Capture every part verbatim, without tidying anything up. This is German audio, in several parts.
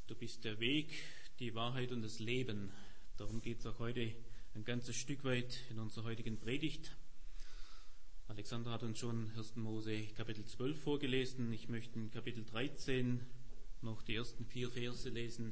Du bist der Weg, die Wahrheit und das Leben. Darum geht es auch heute ein ganzes Stück weit in unserer heutigen Predigt. Alexander hat uns schon ersten Mose Kapitel zwölf vorgelesen. Ich möchte in Kapitel dreizehn noch die ersten vier Verse lesen.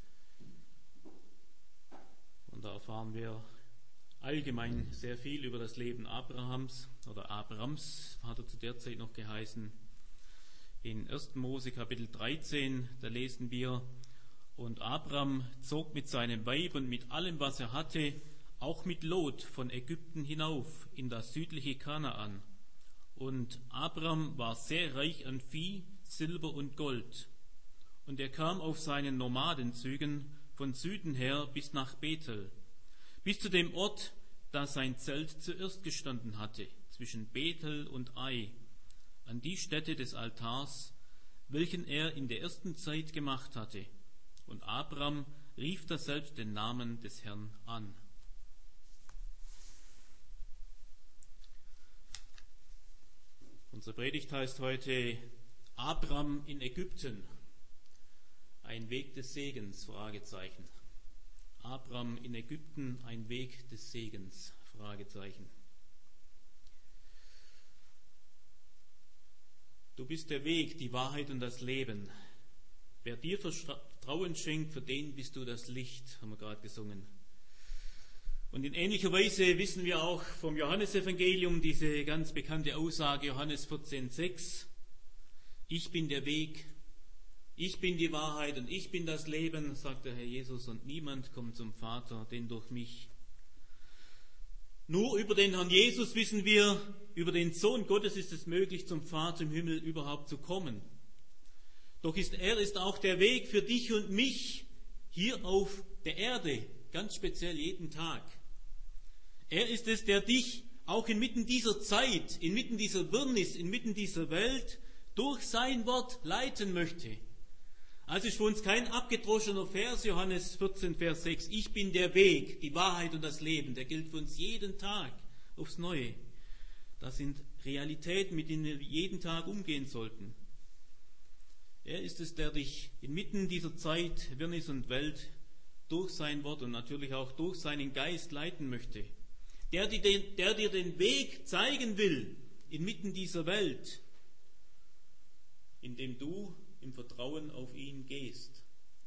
Und da erfahren wir allgemein sehr viel über das Leben Abrahams oder Abrams, hat er zu der Zeit noch geheißen. In ersten Mose Kapitel dreizehn, da lesen wir: Und Abram zog mit seinem Weib und mit allem, was er hatte, auch mit Lot von Ägypten hinauf in das südliche Kanaan. Und Abram war sehr reich an Vieh, Silber und Gold. Und er kam auf seinen Nomadenzügen von Süden her bis nach Bethel, bis zu dem Ort, da sein Zelt zuerst gestanden hatte, zwischen Bethel und Ai, an die Stätte des Altars, welchen er in der ersten Zeit gemacht hatte. Und Abram rief da selbst den Namen des Herrn an. Unsere Predigt heißt heute Abram in Ägypten, ein Weg des Segens, Fragezeichen. Abram in Ägypten, ein Weg des Segens, Fragezeichen. Du bist der Weg, die Wahrheit und das Leben. Wer dir Vertrauen schenkt, für den bist du das Licht, haben wir gerade gesungen. Und in ähnlicher Weise wissen wir auch vom Johannesevangelium diese ganz bekannte Aussage, Johannes vierzehn sechs. Ich bin der Weg, ich bin die Wahrheit und ich bin das Leben, sagt der Herr Jesus, und niemand kommt zum Vater, denn durch mich. Nur über den Herrn Jesus wissen wir, über den Sohn Gottes ist es möglich, zum Vater im Himmel überhaupt zu kommen. Doch ist er ist auch der Weg für dich und mich hier auf der Erde, ganz speziell jeden Tag. Er ist es, der dich auch inmitten dieser Zeit, inmitten dieser Wirrnis, inmitten dieser Welt durch sein Wort leiten möchte. Also ist für uns kein abgedroschener Vers, Johannes vierzehn, Vers sechs. Ich bin der Weg, die Wahrheit und das Leben. Der gilt für uns jeden Tag aufs Neue. Das sind Realitäten, mit denen wir jeden Tag umgehen sollten. Er ist es, der dich inmitten dieser Zeit, Wirrnis und Welt, durch sein Wort und natürlich auch durch seinen Geist leiten möchte. Der, die den, der dir den Weg zeigen will, inmitten dieser Welt, indem du im Vertrauen auf ihn gehst.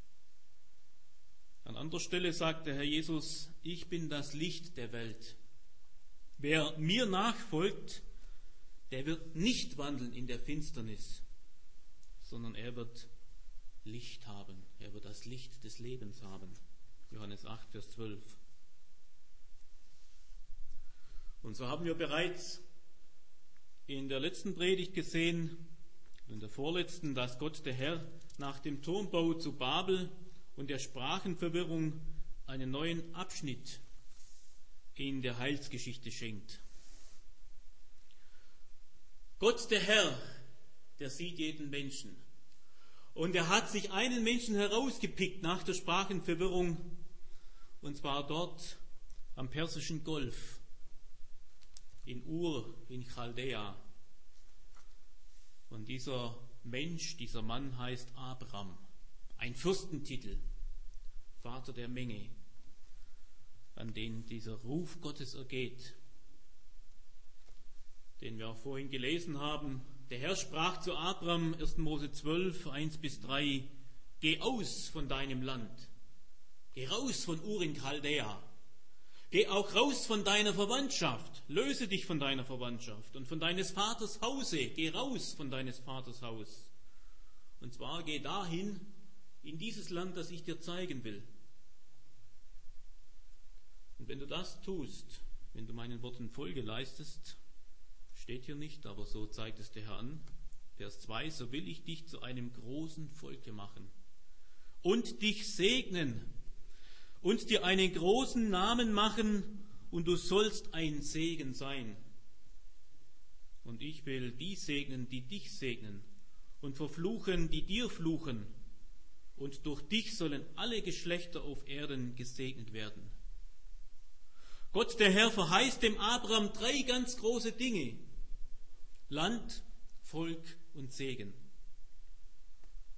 An anderer Stelle sagt der Herr Jesus: Ich bin das Licht der Welt. Wer mir nachfolgt, der wird nicht wandeln in der Finsternis, sondern er wird Licht haben. Er wird das Licht des Lebens haben. Johannes acht, Vers zwölf. Und so haben wir bereits in der letzten Predigt gesehen, in der vorletzten, dass Gott der Herr nach dem Turmbau zu Babel und der Sprachenverwirrung einen neuen Abschnitt in der Heilsgeschichte schenkt. Gott der Herr, der sieht jeden Menschen. Und er hat sich einen Menschen herausgepickt nach der Sprachenverwirrung, und zwar dort am Persischen Golf, in Ur, in Chaldea. Und dieser Mensch, dieser Mann heißt Abram, ein Fürstentitel, Vater der Menge, an den dieser Ruf Gottes ergeht, den wir auch vorhin gelesen haben. Der Herr sprach zu Abram, ersten Mose zwölf, eins bis drei, geh aus von deinem Land, geh raus von Ur in Chaldea, geh auch raus von deiner Verwandtschaft, löse dich von deiner Verwandtschaft und von deines Vaters Hause, geh raus von deines Vaters Haus. Und zwar geh dahin, in dieses Land, das ich dir zeigen will. Und wenn du das tust, wenn du meinen Worten Folge leistest, steht hier nicht, aber so zeigt es der Herr an, Vers zwei, so will ich dich zu einem großen Volke machen und dich segnen und dir einen großen Namen machen, und du sollst ein Segen sein. Und ich will die segnen, die dich segnen, und verfluchen, die dir fluchen. Und durch dich sollen alle Geschlechter auf Erden gesegnet werden. Gott, der Herr, verheißt dem Abraham drei ganz große Dinge: Land, Volk und Segen.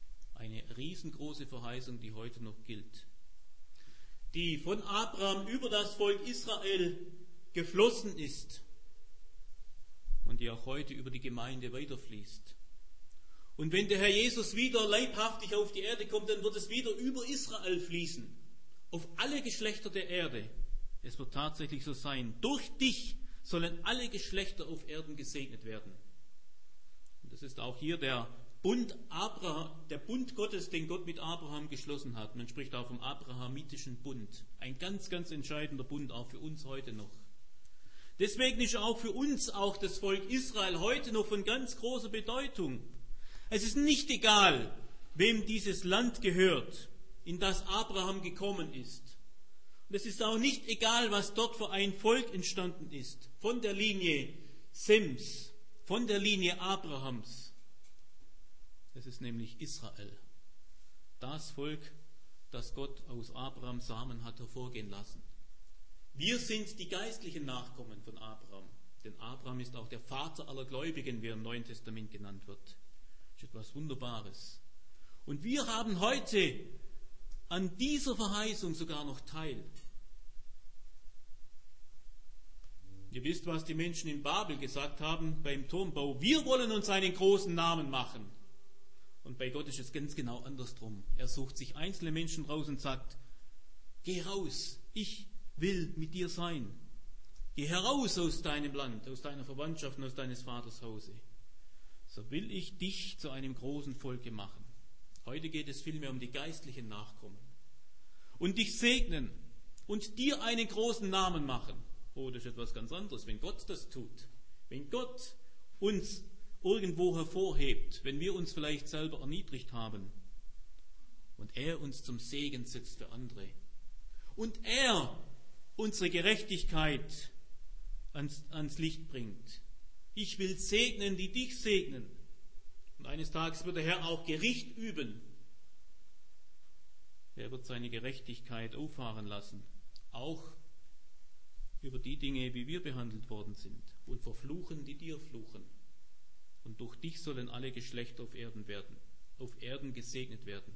Eine riesengroße Verheißung, die heute noch gilt. Die von Abraham über das Volk Israel geflossen ist und die auch heute über die Gemeinde weiterfließt. Und wenn der Herr Jesus wieder leibhaftig auf die Erde kommt, dann wird es wieder über Israel fließen, auf alle Geschlechter der Erde. Es wird tatsächlich so sein. Durch dich sollen alle Geschlechter auf Erden gesegnet werden. Und das ist auch hier der Bund Abraham, der Bund Gottes, den Gott mit Abraham geschlossen hat. Man spricht auch vom abrahamitischen Bund. Ein ganz, ganz entscheidender Bund, auch für uns heute noch. Deswegen ist auch für uns auch das Volk Israel heute noch von ganz großer Bedeutung. Es ist nicht egal, wem dieses Land gehört, in das Abraham gekommen ist. Und es ist auch nicht egal, was dort für ein Volk entstanden ist, von der Linie Sems, von der Linie Abrahams. Es ist nämlich Israel, das Volk, das Gott aus Abrahams Samen hat hervorgehen lassen. Wir sind die geistlichen Nachkommen von Abraham, denn Abraham ist auch der Vater aller Gläubigen, wie er im Neuen Testament genannt wird. Das ist etwas Wunderbares. Und wir haben heute an dieser Verheißung sogar noch teil. Ihr wisst, was die Menschen in Babel gesagt haben beim Turmbau. Wir wollen uns einen großen Namen machen. Und bei Gott ist es ganz genau andersrum. Er sucht sich einzelne Menschen raus und sagt, geh raus, ich will mit dir sein. Geh heraus aus deinem Land, aus deiner Verwandtschaft und aus deines Vaters Hause. So will ich dich zu einem großen Volke machen. Heute geht es vielmehr um die geistlichen Nachkommen. Und dich segnen und dir einen großen Namen machen. Oh, das ist etwas ganz anderes, wenn Gott das tut. Wenn Gott uns irgendwo hervorhebt, wenn wir uns vielleicht selber erniedrigt haben und er uns zum Segen setzt für andere. Und er unsere Gerechtigkeit ans, ans Licht bringt. Ich will segnen, die dich segnen. Und eines Tages wird der Herr auch Gericht üben. Er wird seine Gerechtigkeit auffahren lassen. Auch über die Dinge, wie wir behandelt worden sind. Und verfluchen, die dir fluchen. Und durch dich sollen alle Geschlechter auf Erden werden, auf Erden gesegnet werden.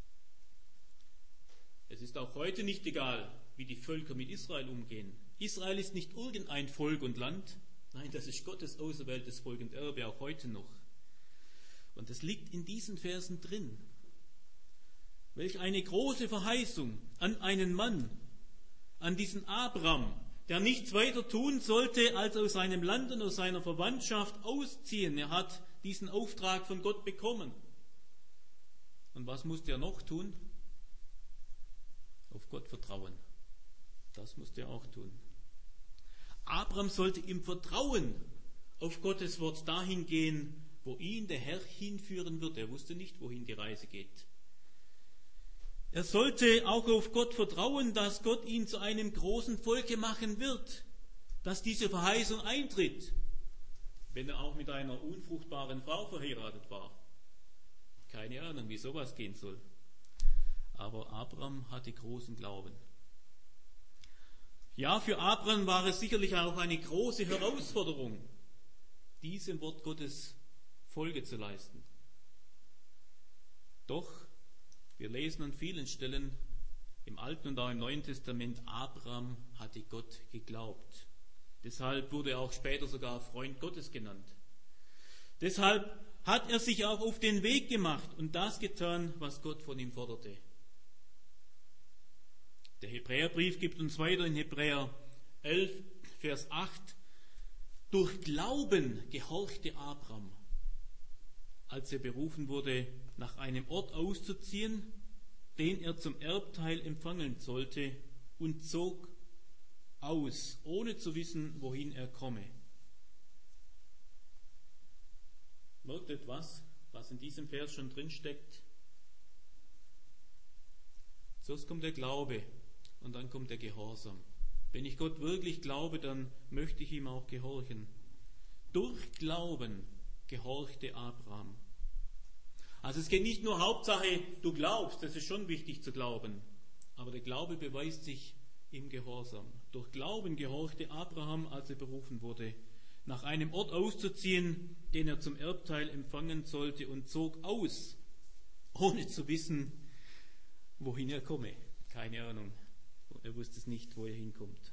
Es ist auch heute nicht egal, wie die Völker mit Israel umgehen. Israel ist nicht irgendein Volk und Land. Nein, das ist Gottes auserwähltes Volk und Erbe, auch heute noch. Und das liegt in diesen Versen drin. Welch eine große Verheißung an einen Mann, an diesen Abraham, der nichts weiter tun sollte, als aus seinem Land und aus seiner Verwandtschaft ausziehen. Er hat diesen Auftrag von Gott bekommen. Und was musste er noch tun? Auf Gott vertrauen. Das musste er auch tun. Abraham sollte im Vertrauen auf Gottes Wort dahin gehen, wo ihn der Herr hinführen wird. Er wusste nicht, wohin die Reise geht. Er sollte auch auf Gott vertrauen, dass Gott ihn zu einem großen Volke machen wird, dass diese Verheißung eintritt, wenn er auch mit einer unfruchtbaren Frau verheiratet war. Keine Ahnung, wie sowas gehen soll. Aber Abraham hatte großen Glauben. Ja, für Abraham war es sicherlich auch eine große Herausforderung, diesem Wort Gottes Folge zu leisten. Doch wir lesen an vielen Stellen im Alten und auch im Neuen Testament, Abraham hatte Gott geglaubt. Deshalb wurde er auch später sogar Freund Gottes genannt. Deshalb hat er sich auch auf den Weg gemacht und das getan, was Gott von ihm forderte. Der Hebräerbrief gibt uns weiter in Hebräer elf, Vers acht. Durch Glauben gehorchte Abraham, als er berufen wurde, nach einem Ort auszuziehen, den er zum Erbteil empfangen sollte, und zog aus, ohne zu wissen, wohin er komme. Merkt etwas, was in diesem Vers schon drin steckt? Zuerst kommt der Glaube und dann kommt der Gehorsam. Wenn ich Gott wirklich glaube, dann möchte ich ihm auch gehorchen. Durch Glauben gehorchte Abraham. Also es geht nicht nur Hauptsache, du glaubst, das ist schon wichtig zu glauben, aber der Glaube beweist sich im Gehorsam. Durch Glauben gehorchte Abraham, als er berufen wurde, nach einem Ort auszuziehen, den er zum Erbteil empfangen sollte, und zog aus, ohne zu wissen, wohin er komme. Keine Ahnung. Er wusste es nicht, wo er hinkommt.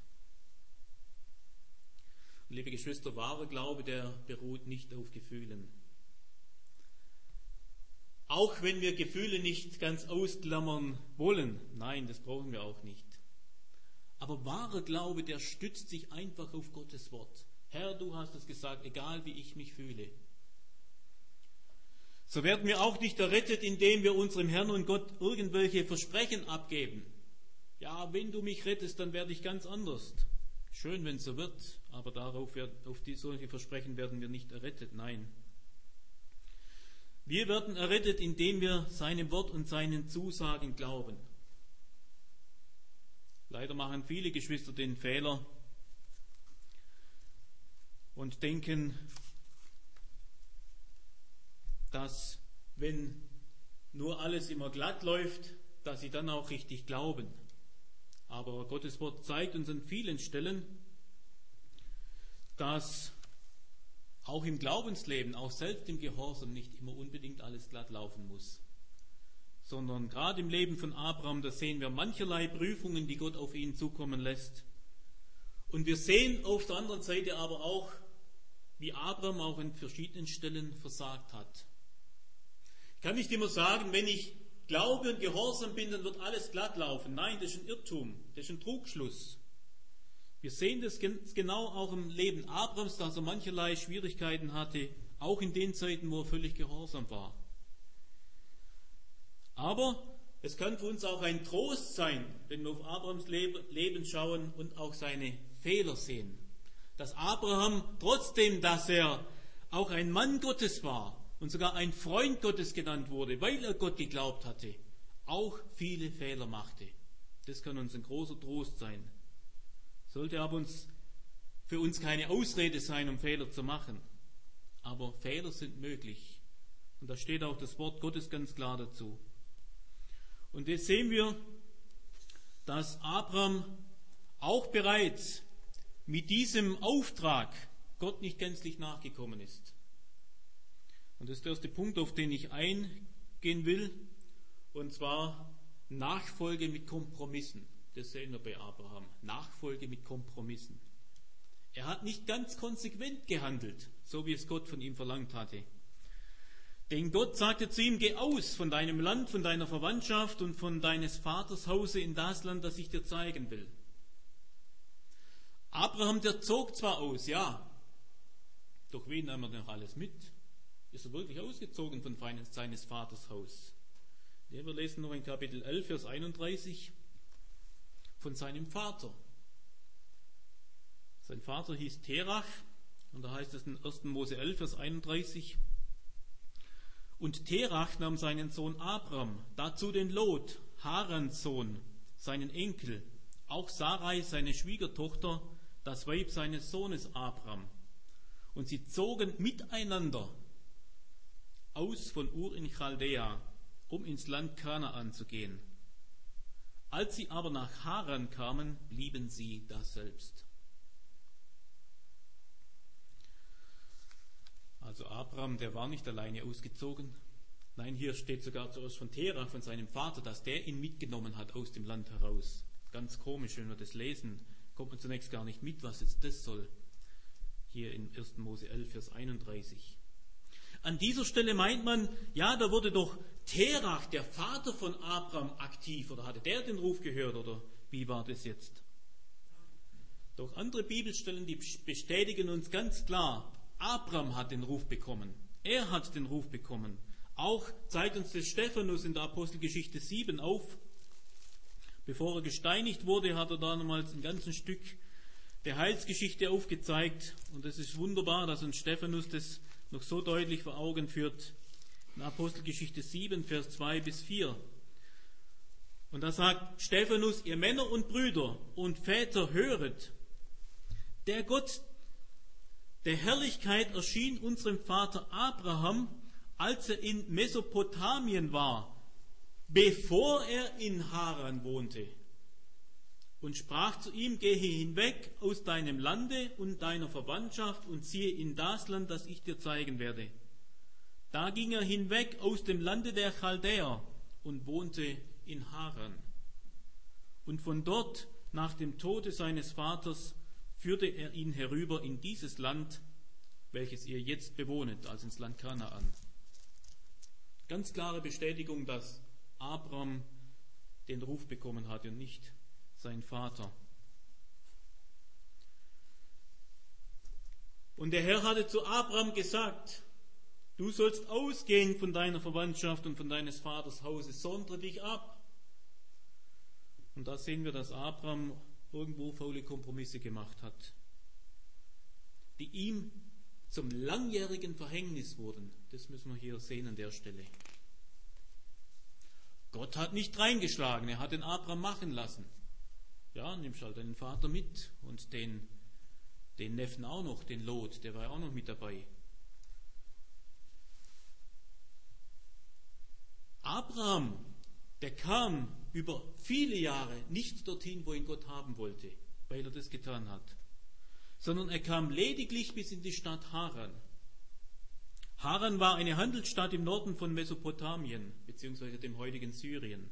Und liebe Geschwister, wahrer Glaube, der beruht nicht auf Gefühlen. Auch wenn wir Gefühle nicht ganz ausklammern wollen, nein, das brauchen wir auch nicht. Aber wahrer Glaube, der stützt sich einfach auf Gottes Wort. Herr, du hast es gesagt, egal wie ich mich fühle. So werden wir auch nicht errettet, indem wir unserem Herrn und Gott irgendwelche Versprechen abgeben. Ja, wenn du mich rettest, dann werde ich ganz anders. Schön, wenn es so wird, aber darauf wird, auf die, solche Versprechen werden wir nicht errettet. Nein. Wir werden errettet, indem wir seinem Wort und seinen Zusagen glauben. Leider machen viele Geschwister den Fehler und denken, dass wenn nur alles immer glatt läuft, dass sie dann auch richtig glauben. Aber Gottes Wort zeigt uns an vielen Stellen, dass auch im Glaubensleben, auch selbst im Gehorsam nicht immer unbedingt alles glatt laufen muss. Sondern gerade im Leben von Abraham, da sehen wir mancherlei Prüfungen, die Gott auf ihn zukommen lässt. Und wir sehen auf der anderen Seite aber auch, wie Abraham auch an verschiedenen Stellen versagt hat. Ich kann nicht immer sagen, wenn ich glaube und gehorsam bin, dann wird alles glatt laufen. Nein, das ist ein Irrtum, das ist ein Trugschluss. Wir sehen das genau auch im Leben Abrahams, dass er mancherlei Schwierigkeiten hatte, auch in den Zeiten, wo er völlig gehorsam war. Aber es kann für uns auch ein Trost sein, wenn wir auf Abrahams Leben schauen und auch seine Fehler sehen. Dass Abraham, trotzdem, dass er auch ein Mann Gottes war und sogar ein Freund Gottes genannt wurde, weil er Gott geglaubt hatte, auch viele Fehler machte. Das kann uns ein großer Trost sein. Sollte aber uns, für uns keine Ausrede sein, um Fehler zu machen. Aber Fehler sind möglich. Und da steht auch das Wort Gottes ganz klar dazu. Und jetzt sehen wir, dass Abraham auch bereits mit diesem Auftrag Gott nicht gänzlich nachgekommen ist. Und das ist der erste Punkt, auf den ich eingehen will, und zwar Nachfolge mit Kompromissen. Das sehen wir bei Abraham. Nachfolge mit Kompromissen. Er hat nicht ganz konsequent gehandelt, so wie es Gott von ihm verlangt hatte. Denn Gott sagte zu ihm, geh aus von deinem Land, von deiner Verwandtschaft und von deines Vaters Hause in das Land, das ich dir zeigen will. Abraham, der zog zwar aus, ja, doch wen nahm er noch alles mit? Ist er wirklich ausgezogen von seines Vaters Haus? Ja, wir lesen noch in Kapitel elf, Vers einunddreißig von seinem Vater. Sein Vater hieß Terach, und da heißt es in ersten Mose elf, Vers einunddreißig, und Terach nahm seinen Sohn Abram, dazu den Lot, Harans Sohn, seinen Enkel, auch Sarai, seine Schwiegertochter, das Weib seines Sohnes Abram. Und sie zogen miteinander aus von Ur in Chaldea, um ins Land Kanaan zu gehen. Als sie aber nach Haran kamen, blieben sie daselbst. Also Abraham, der war nicht alleine ausgezogen. Nein, hier steht sogar zuerst von Terach, von seinem Vater, dass der ihn mitgenommen hat aus dem Land heraus. Ganz komisch, wenn wir das lesen, kommt man zunächst gar nicht mit, was jetzt das soll. Hier in ersten Mose elf, Vers einunddreißig. An dieser Stelle meint man, ja, da wurde doch Terach, der Vater von Abraham, aktiv. Oder hatte der den Ruf gehört? Oder wie war das jetzt? Doch andere Bibelstellen, die bestätigen uns ganz klar, Abraham hat den Ruf bekommen. Er hat den Ruf bekommen. Auch zeigt uns das Stephanus in der Apostelgeschichte sieben auf. Bevor er gesteinigt wurde, hat er da nochmals ein ganzes Stück der Heilsgeschichte aufgezeigt. Und es ist wunderbar, dass uns Stephanus das noch so deutlich vor Augen führt. In Apostelgeschichte sieben, Vers zwei bis vier. Und da sagt Stephanus, ihr Männer und Brüder und Väter, höret, der Gott der Herrlichkeit erschien unserem Vater Abraham, als er in Mesopotamien war, bevor er in Haran wohnte, und sprach zu ihm, gehe hinweg aus deinem Lande und deiner Verwandtschaft und ziehe in das Land, das ich dir zeigen werde. Da ging er hinweg aus dem Lande der Chaldäer und wohnte in Haran. Und von dort, nach dem Tode seines Vaters, führte er ihn herüber in dieses Land, welches ihr jetzt bewohnet, also ins Land Kanaan. Ganz klare Bestätigung, dass Abraham den Ruf bekommen hatte und nicht sein Vater. Und der Herr hatte zu Abraham gesagt, du sollst ausgehen von deiner Verwandtschaft und von deines Vaters Hauses, sondere dich ab. Und da sehen wir, dass Abraham irgendwo faule Kompromisse gemacht hat, die ihm zum langjährigen Verhängnis wurden. Das müssen wir hier sehen an der Stelle. Gott hat nicht reingeschlagen, er hat den Abraham machen lassen. Ja, nimmst halt deinen Vater mit und den, den Neffen auch noch, den Lot, der war ja auch noch mit dabei. Abraham, der kam über viele Jahre nicht dorthin, wo ihn Gott haben wollte, weil er das getan hat, sondern er kam lediglich bis in die Stadt Haran. Haran war eine Handelsstadt im Norden von Mesopotamien, beziehungsweise dem heutigen Syrien.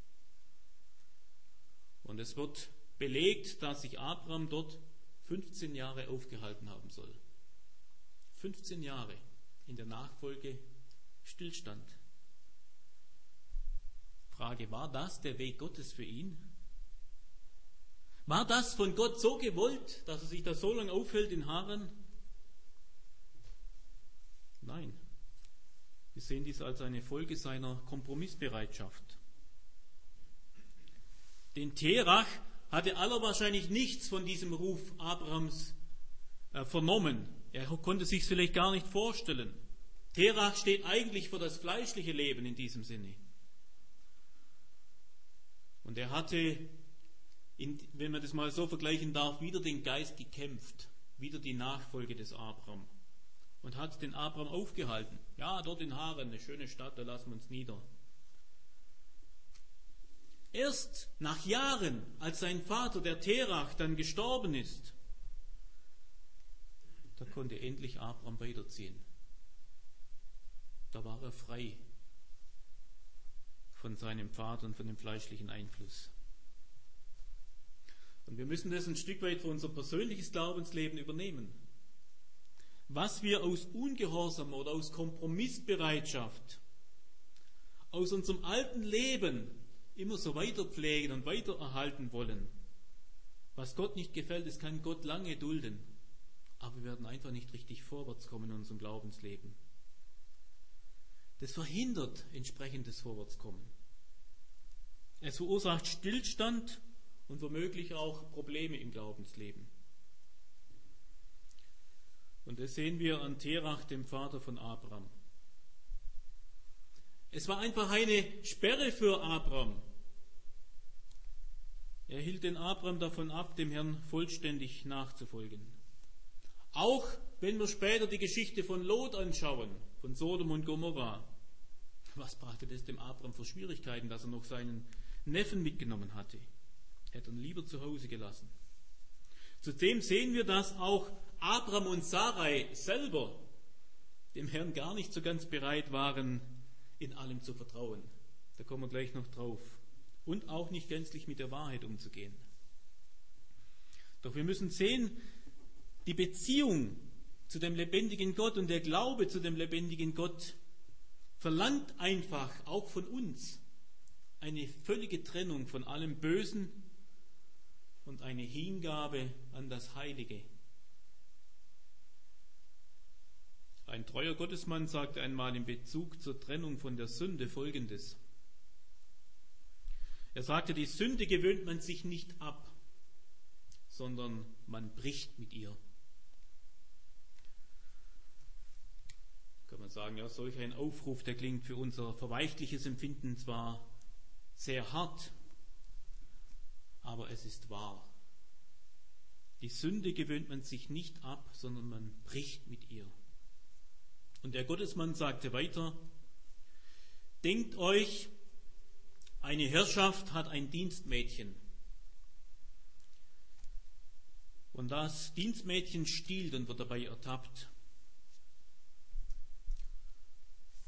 Und es wird belegt, dass sich Abraham dort fünfzehn Jahre aufgehalten haben soll. fünfzehn Jahre in der Nachfolge Stillstand. Frage, war das der Weg Gottes für ihn? War das von Gott so gewollt, dass er sich da so lange aufhält in Haran? Nein. Wir sehen dies als eine Folge seiner Kompromissbereitschaft. Denn Terach hatte allerwahrscheinlich nichts von diesem Ruf Abrahams äh, vernommen. Er konnte sich vielleicht gar nicht vorstellen. Terach steht eigentlich für das fleischliche Leben in diesem Sinne. Und er hatte, in, wenn man das mal so vergleichen darf, wieder den Geist gekämpft, wieder die Nachfolge des Abraham. Und hat den Abraham aufgehalten. Ja, dort in Haran, eine schöne Stadt, da lassen wir uns nieder. Erst nach Jahren, als sein Vater, der Terach, dann gestorben ist, da konnte endlich Abraham weiterziehen. Da war er frei von seinem Vater und von dem fleischlichen Einfluss. Und wir müssen das ein Stück weit für unser persönliches Glaubensleben übernehmen. Was wir aus Ungehorsam oder aus Kompromissbereitschaft, aus unserem alten Leben immer so weiter pflegen und weiter erhalten wollen, was Gott nicht gefällt, das kann Gott lange dulden. Aber wir werden einfach nicht richtig vorwärts kommen in unserem Glaubensleben. Das verhindert entsprechendes Vorwärtskommen. Es verursacht Stillstand und womöglich auch Probleme im Glaubensleben. Und das sehen wir an Terach, dem Vater von Abraham. Es war einfach eine Sperre für Abraham. Er hielt den Abraham davon ab, dem Herrn vollständig nachzufolgen. Auch wenn wir später die Geschichte von Lot anschauen, von Sodom und Gomorra. Was brachte das dem Abraham für Schwierigkeiten, dass er noch seinen Neffen mitgenommen hatte? Hätte er ihn lieber zu Hause gelassen. Zudem sehen wir, dass auch Abraham und Sarai selber dem Herrn gar nicht so ganz bereit waren, in allem zu vertrauen. Da kommen wir gleich noch drauf. Und auch nicht gänzlich mit der Wahrheit umzugehen. Doch wir müssen sehen, die Beziehung zu dem lebendigen Gott und der Glaube zu dem lebendigen Gott verlangt einfach auch von uns eine völlige Trennung von allem Bösen und eine Hingabe an das Heilige. Ein treuer Gottesmann sagte einmal in Bezug zur Trennung von der Sünde Folgendes. Er sagte, die Sünde gewöhnt man sich nicht ab, sondern man bricht mit ihr. Kann man sagen, ja, solch ein Aufruf, der klingt für unser verweichliches Empfinden zwar sehr hart, aber es ist wahr. Die Sünde gewöhnt man sich nicht ab, sondern man bricht mit ihr. Und der Gottesmann sagte weiter, denkt euch, eine Herrschaft hat ein Dienstmädchen. Und das Dienstmädchen stiehlt und wird dabei ertappt.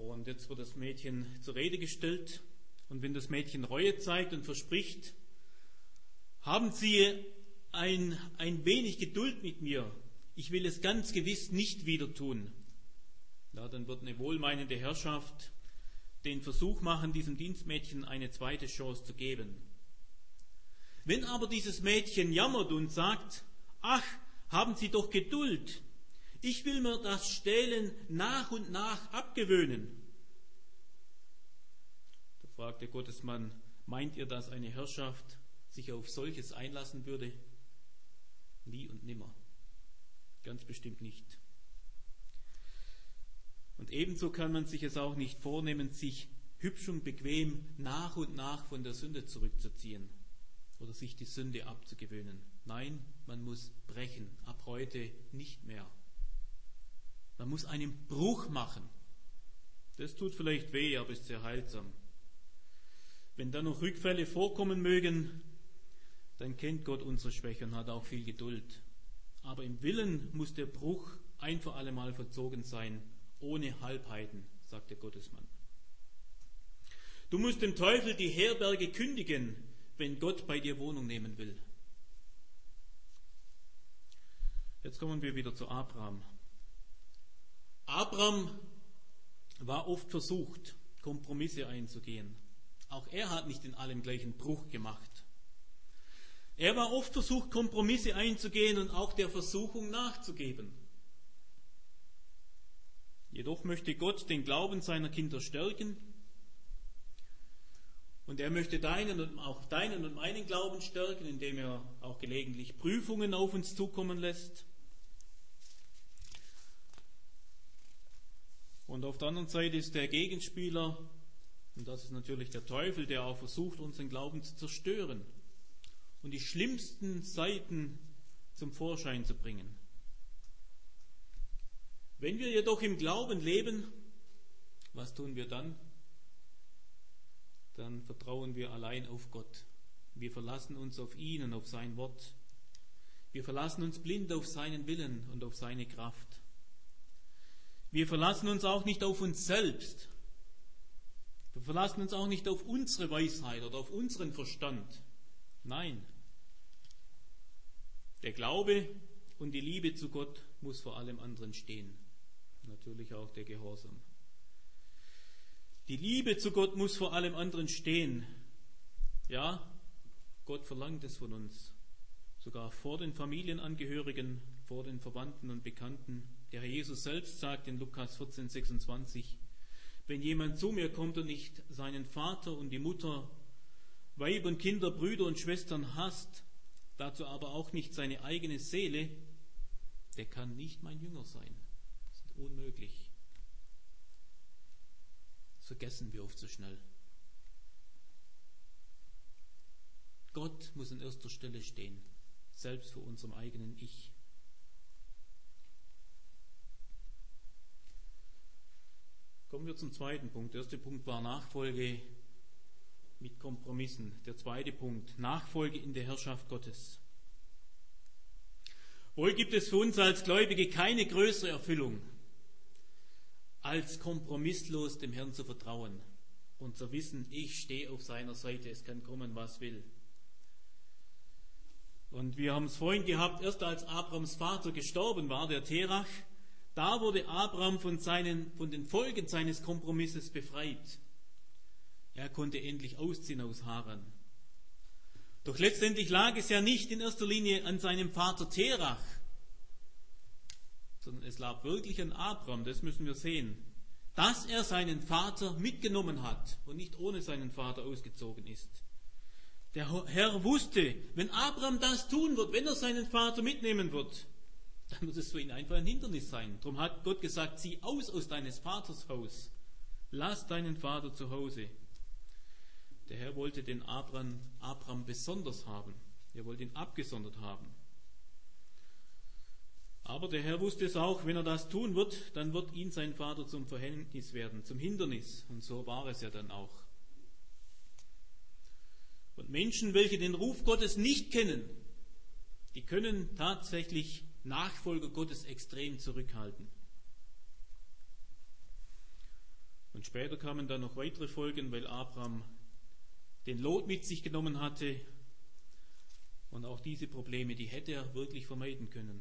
Und jetzt wird das Mädchen zur Rede gestellt. Und wenn das Mädchen Reue zeigt und verspricht, haben Sie ein, ein wenig Geduld mit mir. Ich will es ganz gewiss nicht wieder tun. Ja, dann wird eine wohlmeinende Herrschaft den Versuch machen, diesem Dienstmädchen eine zweite Chance zu geben. Wenn aber dieses Mädchen jammert und sagt, ach, haben Sie doch Geduld, ich will mir das Stehlen nach und nach abgewöhnen. Da fragt der Gottesmann, meint ihr, dass eine Herrschaft sich auf solches einlassen würde? Nie und nimmer. Ganz bestimmt nicht. Und ebenso kann man sich es auch nicht vornehmen, sich hübsch und bequem nach und nach von der Sünde zurückzuziehen oder sich die Sünde abzugewöhnen. Nein, man muss brechen, ab heute nicht mehr. Man muss einen Bruch machen. Das tut vielleicht weh, aber ist sehr heilsam. Wenn dann noch Rückfälle vorkommen mögen, dann kennt Gott unsere Schwäche und hat auch viel Geduld. Aber im Willen muss der Bruch ein für alle Mal vollzogen sein, ohne Halbheiten, sagt der Gottesmann. Du musst dem Teufel die Herberge kündigen, wenn Gott bei dir Wohnung nehmen will. Jetzt kommen wir wieder zu Abraham. Abraham war oft versucht, Kompromisse einzugehen. Auch er hat nicht in allem gleichen Bruch gemacht. Er war oft versucht, Kompromisse einzugehen und auch der Versuchung nachzugeben. Jedoch möchte Gott den Glauben seiner Kinder stärken und er möchte deinen und auch deinen und meinen Glauben stärken, indem er auch gelegentlich Prüfungen auf uns zukommen lässt. Und auf der anderen Seite ist der Gegenspieler, und das ist natürlich der Teufel, der auch versucht, unseren Glauben zu zerstören und die schlimmsten Seiten zum Vorschein zu bringen. Wenn wir jedoch im Glauben leben, was tun wir dann? Dann vertrauen wir allein auf Gott. Wir verlassen uns auf ihn und auf sein Wort. Wir verlassen uns blind auf seinen Willen und auf seine Kraft. Wir verlassen uns auch nicht auf uns selbst. Wir verlassen uns auch nicht auf unsere Weisheit oder auf unseren Verstand. Nein. Der Glaube und die Liebe zu Gott muss vor allem anderen stehen. Natürlich auch der Gehorsam. Die Liebe zu Gott muss vor allem anderen stehen. Ja, Gott verlangt es von uns. Sogar vor den Familienangehörigen, vor den Verwandten und Bekannten. Der Herr Jesus selbst sagt in Lukas vierzehn, sechsundzwanzig, wenn jemand zu mir kommt und nicht seinen Vater und die Mutter, Weib und Kinder, Brüder und Schwestern hasst, dazu aber auch nicht seine eigene Seele, der kann nicht mein Jünger sein. Das ist unmöglich. Das vergessen wir oft so schnell. Gott muss an erster Stelle stehen, selbst vor unserem eigenen Ich. Kommen wir zum zweiten Punkt. Der erste Punkt war Nachfolge mit Kompromissen. Der zweite Punkt, Nachfolge in der Herrschaft Gottes. Wohl gibt es für uns als Gläubige keine größere Erfüllung, als kompromisslos dem Herrn zu vertrauen und zu wissen, ich stehe auf seiner Seite, es kann kommen, was will. Und wir haben es vorhin gehabt, erst als Abrahams Vater gestorben war, der Terach, da wurde Abraham von, seinen, von den Folgen seines Kompromisses befreit. Er konnte endlich ausziehen aus Haran. Doch letztendlich lag es ja nicht in erster Linie an seinem Vater Terach, sondern es lag wirklich an Abraham, das müssen wir sehen, dass er seinen Vater mitgenommen hat und nicht ohne seinen Vater ausgezogen ist. Der Herr wusste, wenn Abraham das tun wird, wenn er seinen Vater mitnehmen wird, dann wird es für ihn einfach ein Hindernis sein. Darum hat Gott gesagt, zieh aus aus deines Vaters Haus, lass deinen Vater zu Hause. Der Herr wollte den Abraham, Abraham besonders haben. Er wollte ihn abgesondert haben. Aber der Herr wusste es auch, wenn er das tun wird, dann wird ihn sein Vater zum Verhängnis werden, zum Hindernis. Und so war es ja dann auch. Und Menschen, welche den Ruf Gottes nicht kennen, die können tatsächlich Nachfolger Gottes extrem zurückhalten. Und Und später kamen dann noch weitere Folgen, weil Abraham den Lot mit sich genommen hatte. Und auch diese Probleme, die hätte er wirklich vermeiden können.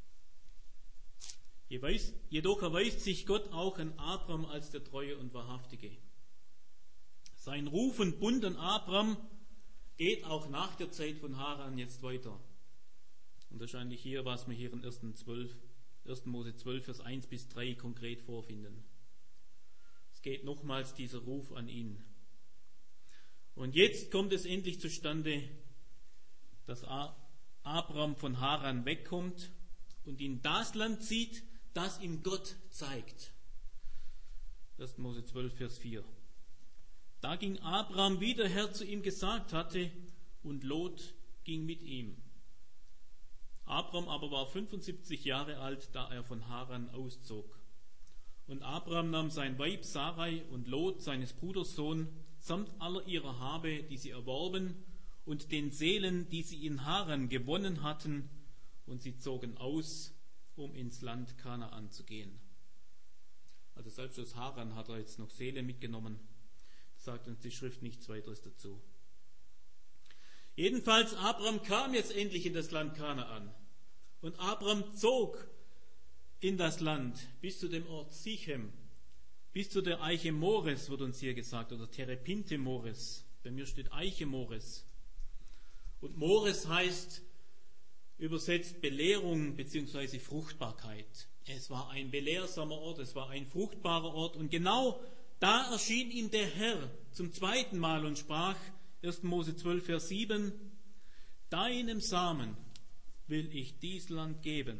Jedoch erweist sich Gott auch an Abraham als der Treue und Wahrhaftige. Sein Ruf und Bund an Abraham geht auch nach der Zeit von Haran jetzt weiter. Und wahrscheinlich hier, was wir hier in ersten Mose zwölf, Vers eins bis drei konkret vorfinden. Es geht nochmals dieser Ruf an ihn. Und jetzt kommt es endlich zustande, dass Abraham von Haran wegkommt und in das Land zieht, das ihm Gott zeigt. ersten Mose zwölf, Vers vier. Da ging Abraham, wie der Herr zu ihm gesagt hatte, und Lot ging mit ihm. Abraham aber war fünfundsiebzig Jahre alt, da er von Haran auszog. Und Abraham nahm sein Weib Sarai und Lot, seines Bruders Sohn, samt aller ihrer Habe, die sie erworben, und den Seelen, die sie in Haran gewonnen hatten, und sie zogen aus, um ins Land Kanaan zu gehen. Also selbst aus Haran hat er jetzt noch Seelen mitgenommen. Das sagt uns die Schrift nichts weiteres dazu. Jedenfalls, Abraham kam jetzt endlich in das Land Kanaan. Und Abraham zog in das Land bis zu dem Ort Sichem, bis zu der Eiche Mores, wird uns hier gesagt, oder Terepinte Mores. Bei mir steht Eiche Mores. Und Mores heißt übersetzt Belehrung bzw. Fruchtbarkeit. Es war ein belehrsamer Ort, es war ein fruchtbarer Ort. Und genau da erschien ihm der Herr zum zweiten Mal und sprach, ersten Mose zwölf, Vers sieben, deinem Samen will ich dies Land geben.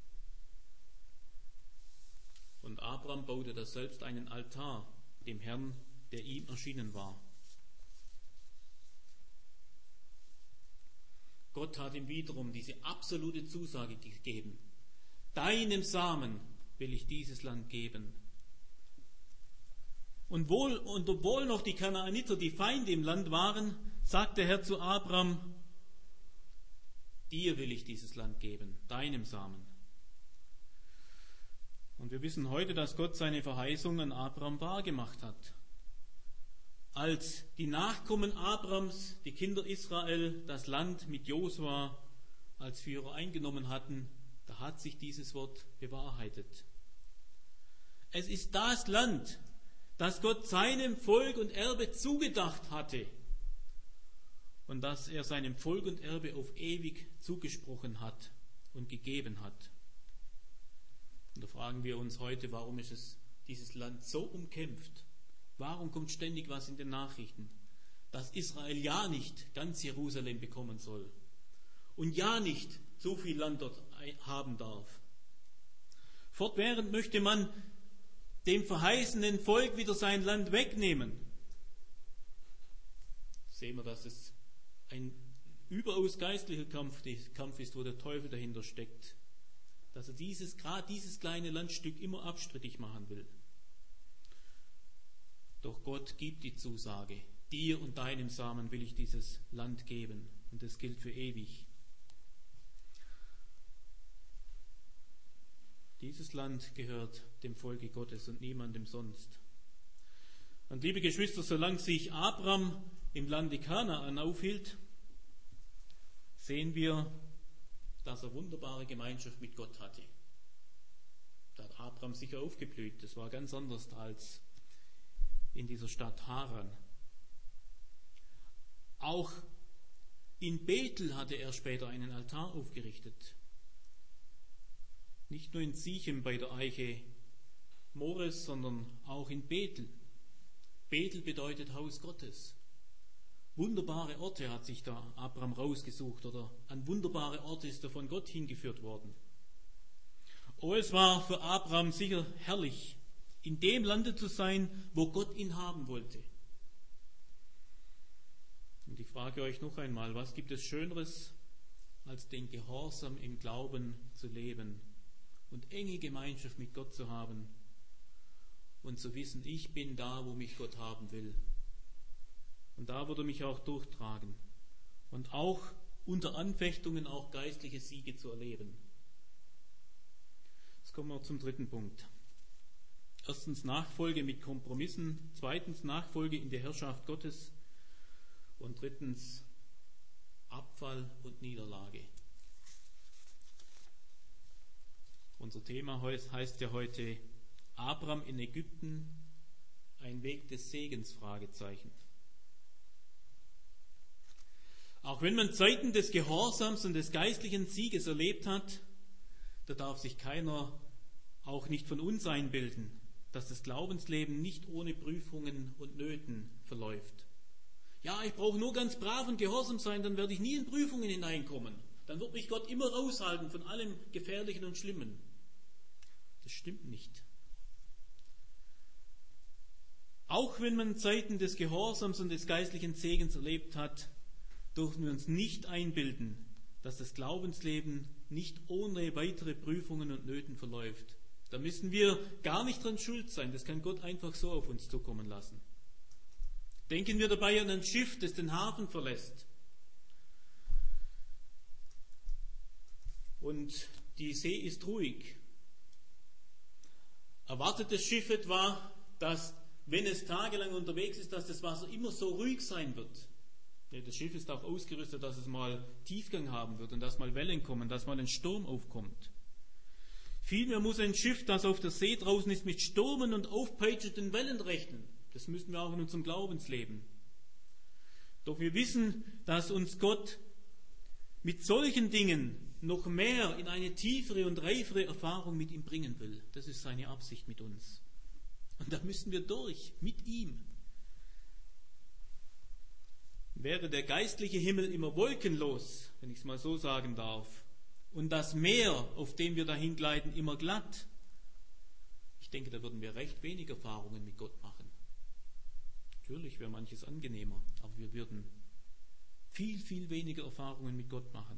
Und Abraham baute da selbst einen Altar dem Herrn, der ihm erschienen war. Gott hat ihm wiederum diese absolute Zusage gegeben. Deinem Samen will ich dieses Land geben. Und, wohl, und obwohl noch die Kanaaniter die Feinde im Land waren, sagt der Herr zu Abraham, dir will ich dieses Land geben, deinem Samen. Und wir wissen heute, dass Gott seine Verheißung an Abraham wahrgemacht hat. Als die Nachkommen Abrams, die Kinder Israel, das Land mit Josua als Führer eingenommen hatten, da hat sich dieses Wort bewahrheitet. Es ist das Land, das Gott seinem Volk und Erbe zugedacht hatte und das er seinem Volk und Erbe auf ewig zugesprochen hat und gegeben hat. Und da fragen wir uns heute, warum ist es dieses Land so umkämpft? Warum kommt ständig was in den Nachrichten? Dass Israel ja nicht ganz Jerusalem bekommen soll und ja nicht so viel Land dort haben darf. Fortwährend möchte man dem verheißenen Volk wieder sein Land wegnehmen. Sehen wir, dass es ein überaus geistlicher Kampf, Kampf ist, wo der Teufel dahinter steckt. Dass er dieses, gerade dieses kleine Landstück immer abstrittig machen will. Doch Gott gibt die Zusage, dir und deinem Samen will ich dieses Land geben. Und das gilt für ewig. Dieses Land gehört dem Volke Gottes und niemandem sonst. Und liebe Geschwister, solange sich Abraham im Lande Kanaan aufhielt, sehen wir, dass er wunderbare Gemeinschaft mit Gott hatte. Da hat Abraham sicher aufgeblüht. Das war ganz anders als in dieser Stadt Haran. Auch in Bethel hatte er später einen Altar aufgerichtet. Nicht nur in Sichem bei der Eiche Mores, sondern auch in Bethel. Bethel bedeutet Haus Gottes. Wunderbare Orte hat sich da Abraham rausgesucht oder an wunderbare Orte ist er von Gott hingeführt worden. Oh, es war für Abraham sicher herrlich, in dem Lande zu sein, wo Gott ihn haben wollte. Und ich frage euch noch einmal, was gibt es Schöneres, als den Gehorsam im Glauben zu leben und enge Gemeinschaft mit Gott zu haben und zu wissen, ich bin da, wo mich Gott haben will. Und da wird er mich auch durchtragen und auch unter Anfechtungen auch geistliche Siege zu erleben. Jetzt kommen wir zum dritten Punkt. Erstens Nachfolge mit Kompromissen, zweitens Nachfolge in der Herrschaft Gottes und drittens Abfall und Niederlage. Unser Thema heißt ja heute Abraham in Ägypten, ein Weg des Segens, Fragezeichen. Auch wenn man Zeiten des Gehorsams und des geistlichen Sieges erlebt hat, da darf sich keiner, auch nicht von uns, einbilden, dass das Glaubensleben nicht ohne Prüfungen und Nöten verläuft. Ja, ich brauche nur ganz brav und gehorsam sein, dann werde ich nie in Prüfungen hineinkommen. Dann wird mich Gott immer raushalten von allem Gefährlichen und Schlimmen. Das stimmt nicht. Auch wenn man Zeiten des Gehorsams und des geistlichen Segens erlebt hat, dürfen wir uns nicht einbilden, dass das Glaubensleben nicht ohne weitere Prüfungen und Nöten verläuft. Da müssen wir gar nicht dran schuld sein. Das kann Gott einfach so auf uns zukommen lassen. Denken wir dabei an ein Schiff, das den Hafen verlässt. Und die See ist ruhig. Erwartet das Schiff etwa, dass, wenn es tagelang unterwegs ist, dass das Wasser immer so ruhig sein wird? Nee, das Schiff ist auch ausgerüstet, dass es mal Tiefgang haben wird und dass mal Wellen kommen, dass mal ein Sturm aufkommt. Vielmehr muss ein Schiff, das auf der See draußen ist, mit Stürmen und aufpeitschenden Wellen rechnen. Das müssen wir auch in unserem Glaubensleben. Doch wir wissen, dass uns Gott mit solchen Dingen noch mehr in eine tiefere und reifere Erfahrung mit ihm bringen will. Das ist seine Absicht mit uns. Und da müssen wir durch, mit ihm. Wäre der geistliche Himmel immer wolkenlos, wenn ich es mal so sagen darf, und das Meer, auf dem wir dahin gleiten, immer glatt, ich denke, da würden wir recht wenig Erfahrungen mit Gott machen. Natürlich wäre manches angenehmer, aber wir würden viel, viel weniger Erfahrungen mit Gott machen.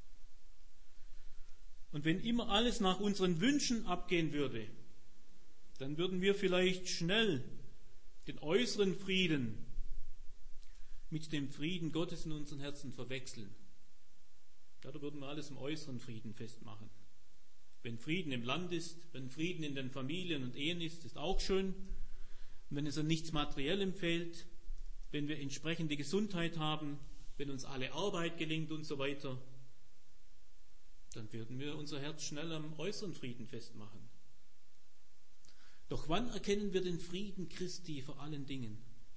Und wenn immer alles nach unseren Wünschen abgehen würde, dann würden wir vielleicht schnell den äußeren Frieden mit dem Frieden Gottes in unseren Herzen verwechseln. Ja, da würden wir alles im äußeren Frieden festmachen. Wenn Frieden im Land ist, wenn Frieden in den Familien und Ehen ist, ist auch schön. Und wenn es an nichts Materiellem fehlt, wenn wir entsprechende Gesundheit haben, wenn uns alle Arbeit gelingt und so weiter, dann würden wir unser Herz schnell am äußeren Frieden festmachen. Doch wann erkennen wir den Frieden Christi vor allen Dingen?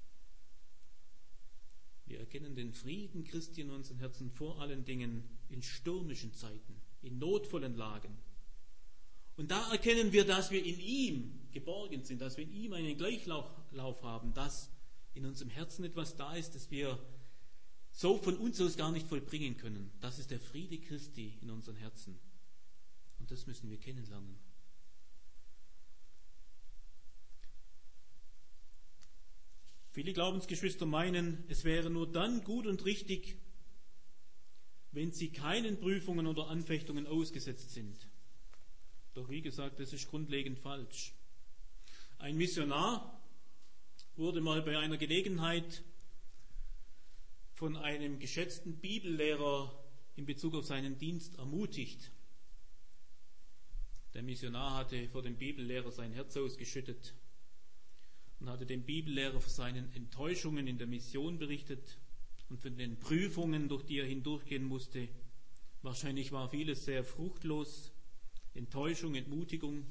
Wir erkennen den Frieden Christi in unseren Herzen vor allen Dingen in stürmischen Zeiten, in notvollen Lagen. Und da erkennen wir, dass wir in ihm geborgen sind, dass wir in ihm einen Gleichlauf haben, dass in unserem Herzen etwas da ist, das wir so von uns aus gar nicht vollbringen können. Das ist der Friede Christi in unseren Herzen. Und das müssen wir kennenlernen. Viele Glaubensgeschwister meinen, es wäre nur dann gut und richtig, wenn sie keinen Prüfungen oder Anfechtungen ausgesetzt sind. Doch wie gesagt, das ist grundlegend falsch. Ein Missionar wurde mal bei einer Gelegenheit von einem geschätzten Bibellehrer in Bezug auf seinen Dienst ermutigt. Der Missionar hatte vor dem Bibellehrer sein Herz ausgeschüttet und hatte dem Bibellehrer von seinen Enttäuschungen in der Mission berichtet und von den Prüfungen, durch die er hindurchgehen musste. Wahrscheinlich war vieles sehr fruchtlos, Enttäuschung, Entmutigung.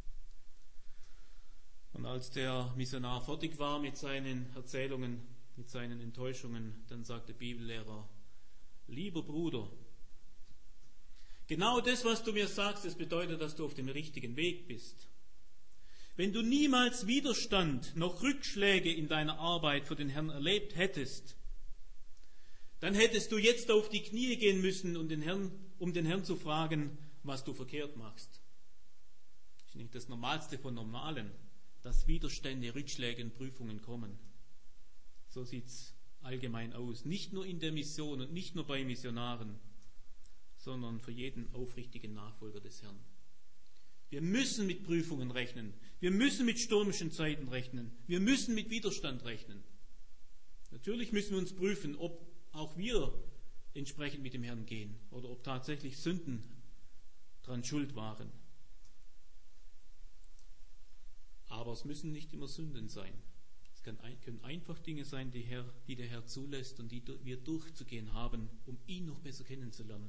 Und als der Missionar fertig war mit seinen Erzählungen, mit seinen Enttäuschungen, dann sagt der Bibellehrer: Lieber Bruder, genau das, was du mir sagst, das bedeutet, dass du auf dem richtigen Weg bist. Wenn du niemals Widerstand noch Rückschläge in deiner Arbeit für den Herrn erlebt hättest, dann hättest du jetzt auf die Knie gehen müssen, um den Herrn, um den Herrn zu fragen, was du verkehrt machst. Das ist nicht das Normalste von Normalen, dass Widerstände, Rückschläge und Prüfungen kommen. So sieht es allgemein aus. Nicht nur in der Mission und nicht nur bei Missionaren, sondern für jeden aufrichtigen Nachfolger des Herrn. Wir müssen mit Prüfungen rechnen. Wir müssen mit stürmischen Zeiten rechnen. Wir müssen mit Widerstand rechnen. Natürlich müssen wir uns prüfen, ob auch wir entsprechend mit dem Herrn gehen oder ob tatsächlich Sünden daran schuld waren. Aber es müssen nicht immer Sünden sein. Es können einfach Dinge sein, die, Herr, die der Herr zulässt und die wir durchzugehen haben, um ihn noch besser kennenzulernen.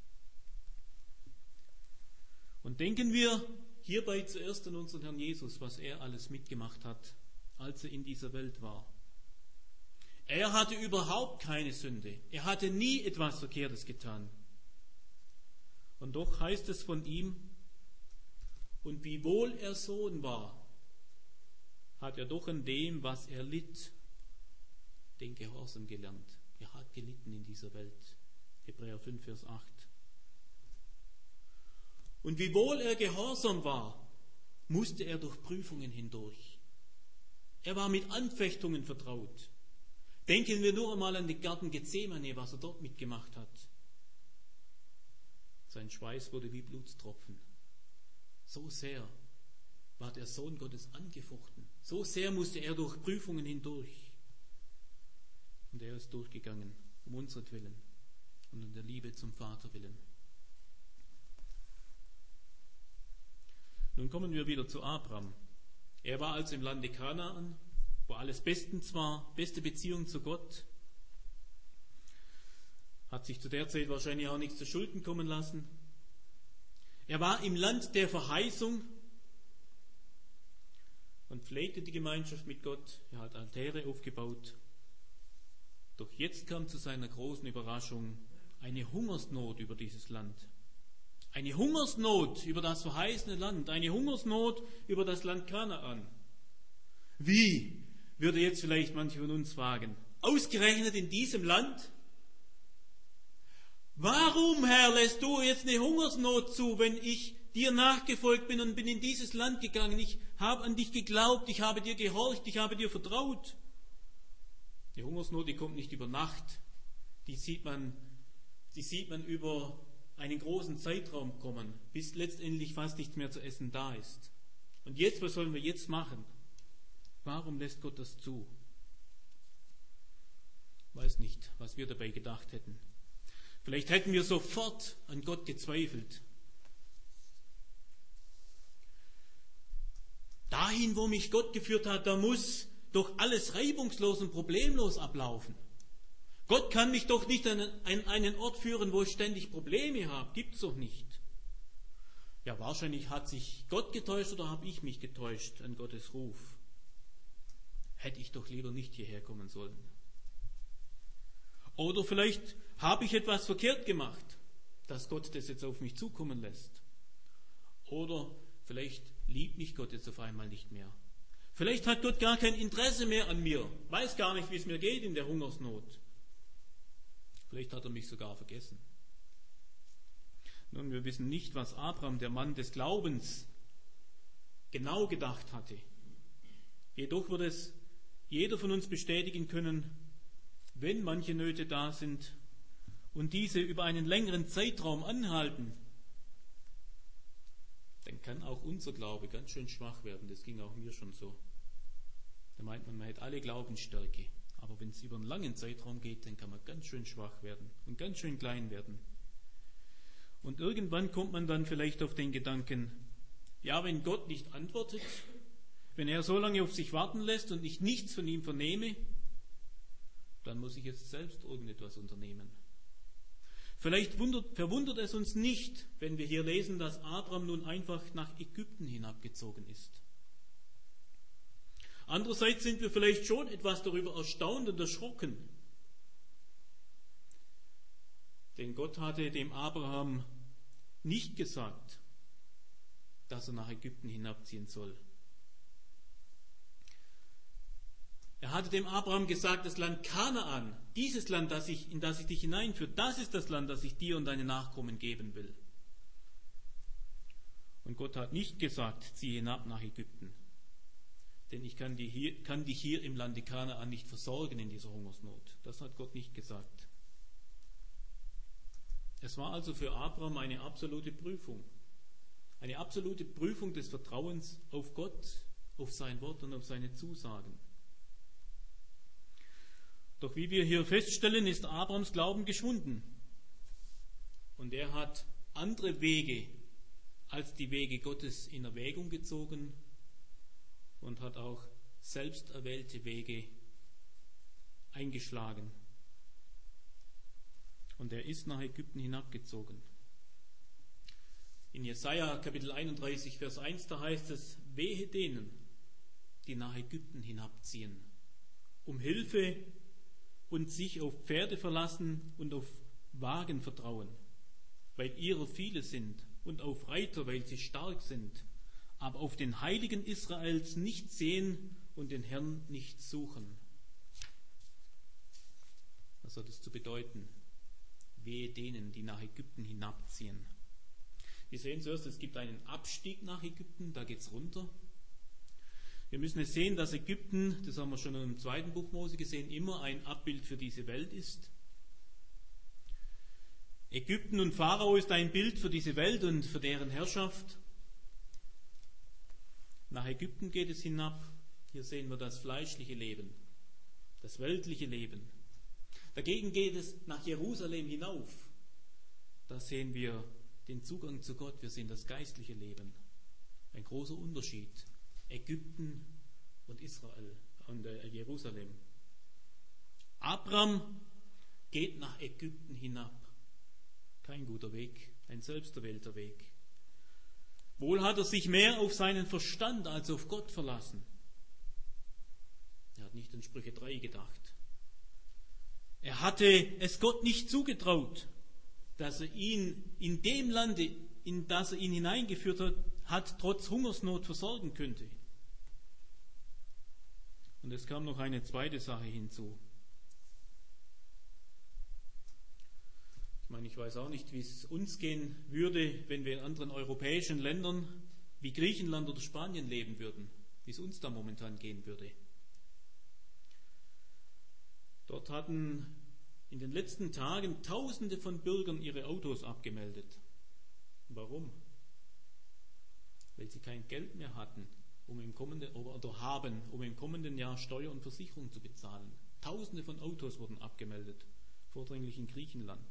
Und denken wir hierbei zuerst an unseren Herrn Jesus, was er alles mitgemacht hat, als er in dieser Welt war. Er hatte überhaupt keine Sünde. Er hatte nie etwas Verkehrtes getan. Und doch heißt es von ihm, und wiewohl er Sohn war, hat er doch an dem, was er litt, den Gehorsam gelernt. Er hat gelitten in dieser Welt. Hebräer fünf, Vers acht. Und wiewohl er gehorsam war, musste er durch Prüfungen hindurch. Er war mit Anfechtungen vertraut. Denken wir nur einmal an den Garten Gethsemane, was er dort mitgemacht hat. Sein Schweiß wurde wie Blutstropfen. So sehr war der Sohn Gottes angefochten. So sehr musste er durch Prüfungen hindurch. Und er ist durchgegangen, um unseretwillen und um der Liebe zum Vater willen. Nun kommen wir wieder zu Abraham. Er war also im Lande Kanaan, wo alles bestens war, beste Beziehung zu Gott. Hat sich zu der Zeit wahrscheinlich auch nichts zu Schulden kommen lassen. Er war im Land der Verheißung und pflegte die Gemeinschaft mit Gott. Er hat Altäre aufgebaut. Doch jetzt kam zu seiner großen Überraschung eine Hungersnot über dieses Land. Eine Hungersnot über das verheißene Land. Eine Hungersnot über das Land Kanaan. Wie, würde jetzt vielleicht manche von uns fragen, ausgerechnet in diesem Land? Warum, Herr, lässt du jetzt eine Hungersnot zu, wenn ich dir nachgefolgt bin und bin in dieses Land gegangen? Ich habe an dich geglaubt, ich habe dir gehorcht, ich habe dir vertraut. Die Hungersnot, die kommt nicht über Nacht. Die sieht man, die sieht man über einen großen Zeitraum kommen, bis letztendlich fast nichts mehr zu essen da ist. Und jetzt, was sollen wir jetzt machen? Warum lässt Gott das zu? Weiß nicht, was wir dabei gedacht hätten. Vielleicht hätten wir sofort an Gott gezweifelt. Dahin, wo mich Gott geführt hat, da muss doch alles reibungslos und problemlos ablaufen. Gott kann mich doch nicht an einen Ort führen, wo ich ständig Probleme habe. Gibt's doch nicht. Ja, wahrscheinlich hat sich Gott getäuscht oder habe ich mich getäuscht an Gottes Ruf. Hätte ich doch lieber nicht hierher kommen sollen. Oder vielleicht habe ich etwas verkehrt gemacht, dass Gott das jetzt auf mich zukommen lässt. Oder vielleicht liebt mich Gott jetzt auf einmal nicht mehr. Vielleicht hat Gott gar kein Interesse mehr an mir, weiß gar nicht, wie es mir geht in der Hungersnot. Vielleicht hat er mich sogar vergessen. Nun, wir wissen nicht, was Abraham, der Mann des Glaubens, genau gedacht hatte. Jedoch wird es jeder von uns bestätigen können, wenn manche Nöte da sind und diese über einen längeren Zeitraum anhalten, dann kann auch unser Glaube ganz schön schwach werden. Das ging auch mir schon so. Da meint man, man hätte alle Glaubensstärke. Aber wenn es über einen langen Zeitraum geht, dann kann man ganz schön schwach werden und ganz schön klein werden. Und irgendwann kommt man dann vielleicht auf den Gedanken, ja, wenn Gott nicht antwortet, wenn er so lange auf sich warten lässt und ich nichts von ihm vernehme, dann muss ich jetzt selbst irgendetwas unternehmen. Vielleicht wundert, verwundert es uns nicht, wenn wir hier lesen, dass Abraham nun einfach nach Ägypten hinabgezogen ist. Andererseits sind wir vielleicht schon etwas darüber erstaunt und erschrocken. Denn Gott hatte dem Abraham nicht gesagt, dass er nach Ägypten hinabziehen soll. Er hatte dem Abraham gesagt, das Land Kanaan, dieses Land, das ich, in das ich dich hineinführe, das ist das Land, das ich dir und deine Nachkommen geben will. Und Gott hat nicht gesagt, zieh hinab nach Ägypten. Denn ich kann, die hier, kann dich hier im Lande Kanaan nicht versorgen in dieser Hungersnot. Das hat Gott nicht gesagt. Es war also für Abraham eine absolute Prüfung. Eine absolute Prüfung des Vertrauens auf Gott, auf sein Wort und auf seine Zusagen. Doch wie wir hier feststellen, ist Abrahams Glauben geschwunden. Und er hat andere Wege als die Wege Gottes in Erwägung gezogen und hat auch selbst erwählte Wege eingeschlagen. Und er ist nach Ägypten hinabgezogen. In Jesaja Kapitel einunddreißig, Vers eins, da heißt es: Wehe denen, die nach Ägypten hinabziehen, um Hilfe und sich auf Pferde verlassen und auf Wagen vertrauen, weil ihrer viele sind, und auf Reiter, weil sie stark sind, aber auf den Heiligen Israels nicht sehen und den Herrn nicht suchen. Was hat es zu bedeuten? Wehe denen, die nach Ägypten hinabziehen. Wir sehen zuerst, es gibt einen Abstieg nach Ägypten, da geht es runter. Wir müssen es sehen, dass Ägypten, das haben wir schon im zweiten Buch Mose gesehen, immer ein Abbild für diese Welt ist. Ägypten und Pharao ist ein Bild für diese Welt und für deren Herrschaft. Nach Ägypten geht es hinab. Hier sehen wir das fleischliche Leben, das weltliche Leben. Dagegen geht es nach Jerusalem hinauf. Da sehen wir den Zugang zu Gott, wir sehen das geistliche Leben. Ein großer Unterschied. Ägypten und Israel und äh, Jerusalem. Abraham geht nach Ägypten hinab. Kein guter Weg, ein selbsterwählter Weg. Wohl hat er sich mehr auf seinen Verstand als auf Gott verlassen. Er hat nicht an Sprüche drei gedacht. Er hatte es Gott nicht zugetraut, dass er ihn in dem Lande, in das er ihn hineingeführt hat, hat trotz Hungersnot versorgen könnte. Und es kam noch eine zweite Sache hinzu. Ich meine, ich weiß auch nicht, wie es uns gehen würde, wenn wir in anderen europäischen Ländern wie Griechenland oder Spanien leben würden, wie es uns da momentan gehen würde. Dort hatten in den letzten Tagen Tausende von Bürgern ihre Autos abgemeldet. Warum? Weil sie kein Geld mehr hatten, um im kommenden, oder haben, um im kommenden Jahr Steuer und Versicherung zu bezahlen. Tausende von Autos wurden abgemeldet, vordringlich in Griechenland.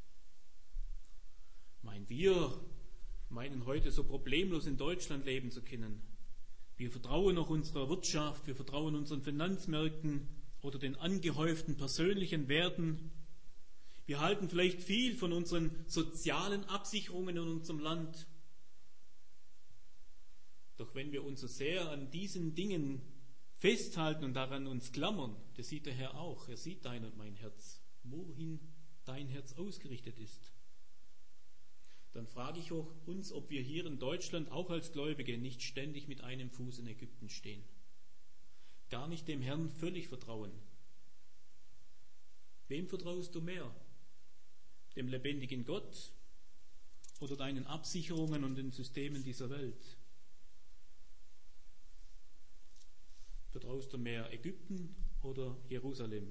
Meinen wir meinen heute so problemlos in Deutschland leben zu können. Wir vertrauen noch unserer Wirtschaft, wir vertrauen unseren Finanzmärkten oder den angehäuften persönlichen Werten. Wir halten vielleicht viel von unseren sozialen Absicherungen in unserem Land. Doch wenn wir uns so sehr an diesen Dingen festhalten und daran uns klammern, das sieht der Herr auch. Er sieht dein und mein Herz, wohin dein Herz ausgerichtet ist. Dann frage ich auch uns, ob wir hier in Deutschland auch als Gläubige nicht ständig mit einem Fuß in Ägypten stehen. Gar nicht dem Herrn völlig vertrauen. Wem vertraust du mehr? Dem lebendigen Gott oder deinen Absicherungen und den Systemen dieser Welt? Vertraust du mehr Ägypten oder Jerusalem?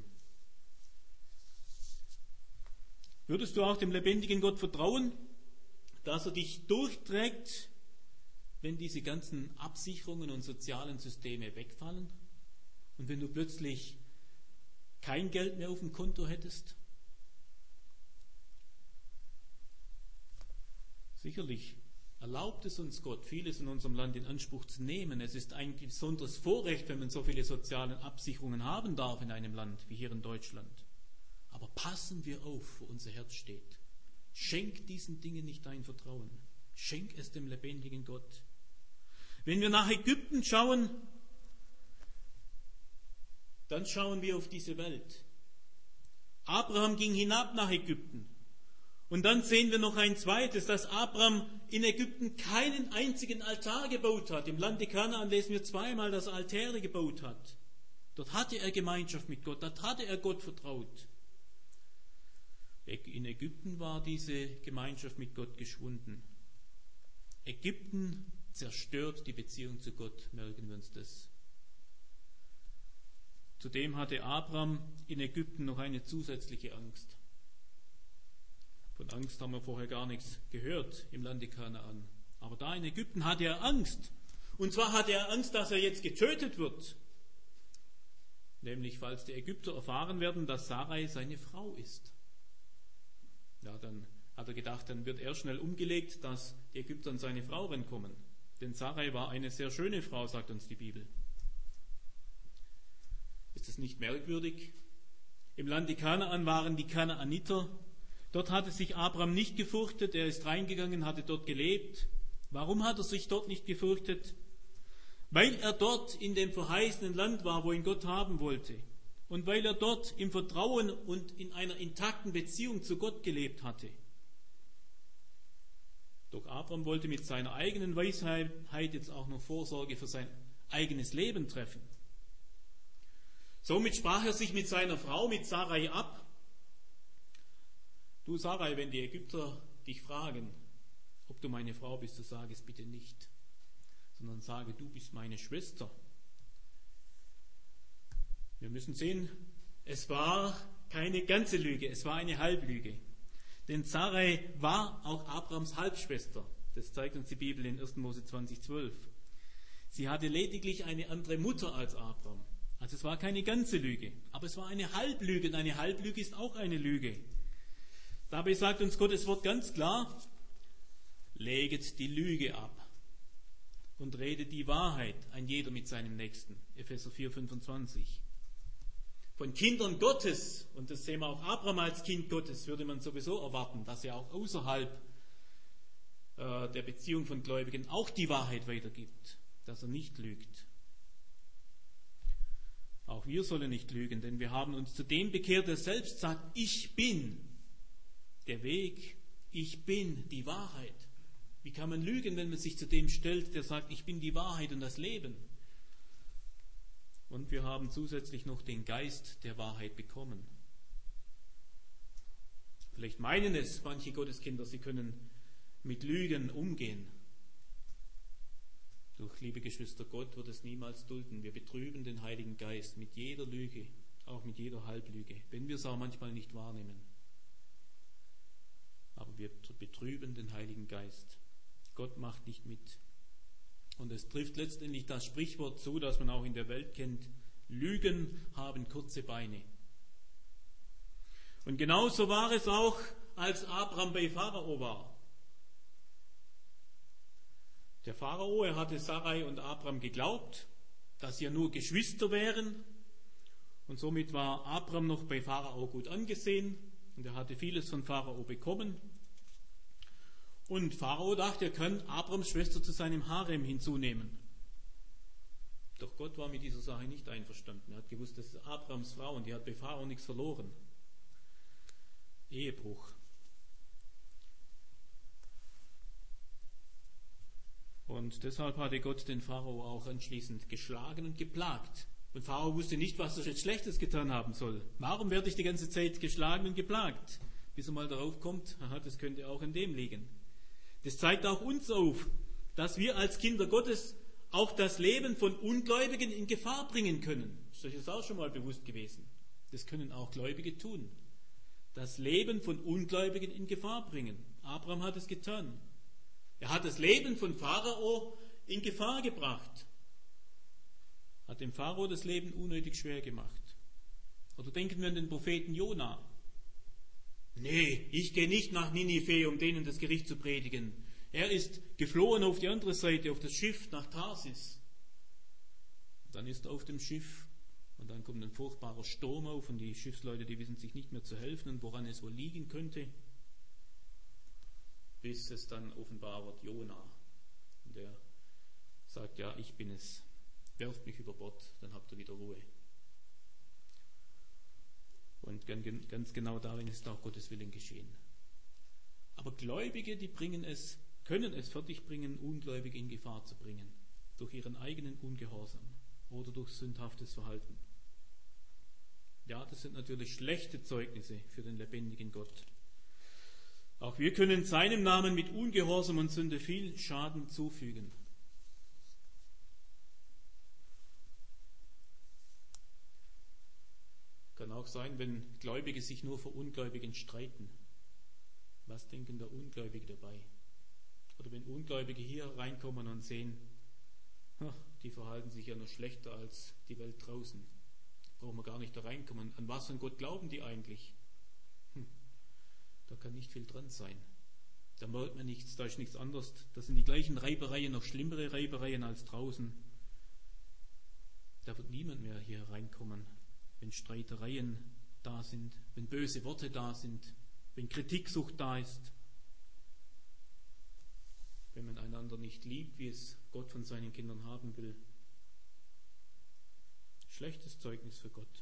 Würdest du auch dem lebendigen Gott vertrauen, dass er dich durchträgt, wenn diese ganzen Absicherungen und sozialen Systeme wegfallen und wenn du plötzlich kein Geld mehr auf dem Konto hättest? Sicherlich erlaubt es uns Gott, vieles in unserem Land in Anspruch zu nehmen. Es ist ein besonderes Vorrecht, wenn man so viele soziale Absicherungen haben darf in einem Land wie hier in Deutschland. Aber passen wir auf, wo unser Herz steht. Schenk diesen Dingen nicht dein Vertrauen. Schenk es dem lebendigen Gott. Wenn wir nach Ägypten schauen, dann schauen wir auf diese Welt. Abraham ging hinab nach Ägypten. Und dann sehen wir noch ein zweites, dass Abraham in Ägypten keinen einzigen Altar gebaut hat. Im Lande Kanaan lesen wir zweimal, dass er Altäre gebaut hat. Dort hatte er Gemeinschaft mit Gott, dort hatte er Gott vertraut. In Ägypten war diese Gemeinschaft mit Gott geschwunden. Ägypten zerstört die Beziehung zu Gott, merken wir uns das. Zudem hatte Abraham in Ägypten noch eine zusätzliche Angst. Von Angst haben wir vorher gar nichts gehört im Lande Kanaan. Aber da in Ägypten hatte er Angst. Und zwar hatte er Angst, dass er jetzt getötet wird. Nämlich, falls die Ägypter erfahren werden, dass Sarai seine Frau ist. Ja, dann hat er gedacht, dann wird er schnell umgelegt, dass die Ägypter an seine Frau rankommen. Denn Sarai war eine sehr schöne Frau, sagt uns die Bibel. Ist das nicht merkwürdig? Im Lande Kanaan waren die Kanaaniter. Dort hatte sich Abraham nicht gefürchtet. Er ist reingegangen, hatte dort gelebt. Warum hat er sich dort nicht gefürchtet? Weil er dort in dem verheißenen Land war, wo ihn Gott haben wollte. Und weil er dort im Vertrauen und in einer intakten Beziehung zu Gott gelebt hatte. Doch Abraham wollte mit seiner eigenen Weisheit jetzt auch noch Vorsorge für sein eigenes Leben treffen. Somit sprach er sich mit seiner Frau, mit Sarai, ab. Du Sarai, wenn die Ägypter dich fragen, ob du meine Frau bist, so sage es bitte nicht, sondern sage, du bist meine Schwester. Wir müssen sehen, es war keine ganze Lüge, es war eine Halblüge. Denn Sarai war auch Abrahams Halbschwester. Das zeigt uns die Bibel in erster Mose zwanzig, zwölf. Sie hatte lediglich eine andere Mutter als Abraham. Also es war keine ganze Lüge, aber es war eine Halblüge. Und eine Halblüge ist auch eine Lüge. Dabei sagt uns Gottes Wort ganz klar, leget die Lüge ab und redet die Wahrheit, ein jeder mit seinem Nächsten. Epheser vier, fünfundzwanzig. Von Kindern Gottes, und das sehen wir auch Abraham als Kind Gottes, würde man sowieso erwarten, dass er auch außerhalb äh, der Beziehung von Gläubigen auch die Wahrheit weitergibt, dass er nicht lügt. Auch wir sollen nicht lügen, denn wir haben uns zu dem bekehrt, der selbst sagt, ich bin der Weg, ich bin die Wahrheit. Wie kann man lügen, wenn man sich zu dem stellt, der sagt, ich bin die Wahrheit und das Leben? Und wir haben zusätzlich noch den Geist der Wahrheit bekommen. Vielleicht meinen es manche Gotteskinder, sie können mit Lügen umgehen. Doch, liebe Geschwister, Gott wird es niemals dulden. Wir betrüben den Heiligen Geist mit jeder Lüge, auch mit jeder Halblüge, wenn wir es auch manchmal nicht wahrnehmen. Aber wir betrüben den Heiligen Geist. Gott macht nicht mit. Und es trifft letztendlich das Sprichwort zu, das man auch in der Welt kennt, Lügen haben kurze Beine. Und genauso war es auch, als Abraham bei Pharao war. Der Pharao, er hatte Sarai und Abraham geglaubt, dass sie ja nur Geschwister wären. Und somit war Abraham noch bei Pharao gut angesehen. Und er hatte vieles von Pharao bekommen. Und Pharao dachte, er kann Abrahams Schwester zu seinem Harem hinzunehmen. Doch Gott war mit dieser Sache nicht einverstanden. Er hat gewusst, das ist Abrahams Frau und die hat bei Pharao nichts verloren. Ehebruch. Und deshalb hatte Gott den Pharao auch anschließend geschlagen und geplagt. Und Pharao wusste nicht, was er jetzt Schlechtes getan haben soll. Warum werde ich die ganze Zeit geschlagen und geplagt? Bis er mal darauf kommt, aha, das könnte auch an dem liegen. Das zeigt auch uns auf, dass wir als Kinder Gottes auch das Leben von Ungläubigen in Gefahr bringen können. Ist euch das auch schon mal bewusst gewesen? Das können auch Gläubige tun. Das Leben von Ungläubigen in Gefahr bringen. Abraham hat es getan. Er hat das Leben von Pharao in Gefahr gebracht. Hat dem Pharao das Leben unnötig schwer gemacht. Oder denken wir an den Propheten Jona. Nee, ich gehe nicht nach Ninive, um denen das Gericht zu predigen. Er ist geflohen auf die andere Seite, auf das Schiff nach Tarsis. Dann ist er auf dem Schiff und dann kommt ein furchtbarer Sturm auf und die Schiffsleute, die wissen sich nicht mehr zu helfen und woran es wohl liegen könnte. Bis es dann offenbar wird Jona. Und er sagt, ja, ich bin es. Werft mich über Bord, dann habt ihr wieder Ruhe. Und ganz genau darin ist auch Gottes Willen geschehen. Aber Gläubige, die bringen es, können es fertigbringen, Ungläubige in Gefahr zu bringen. Durch ihren eigenen Ungehorsam oder durch sündhaftes Verhalten. Ja, das sind natürlich schlechte Zeugnisse für den lebendigen Gott. Auch wir können seinem Namen mit Ungehorsam und Sünde viel Schaden zufügen. Kann auch sein, wenn Gläubige sich nur vor Ungläubigen streiten. Was denken der Ungläubige dabei? Oder wenn Ungläubige hier reinkommen und sehen, die verhalten sich ja noch schlechter als die Welt draußen. Brauchen wir gar nicht da reinkommen. An was von Gott glauben die eigentlich? Hm, da kann nicht viel dran sein. Da merkt man nichts, da ist nichts anderes. Das sind die gleichen Reibereien, noch schlimmere Reibereien als draußen. Da wird niemand mehr hier reinkommen. wenn Streitereien da sind, wenn böse Worte da sind, wenn Kritiksucht da ist, wenn man einander nicht liebt, wie es Gott von seinen Kindern haben will. Schlechtes Zeugnis für Gott.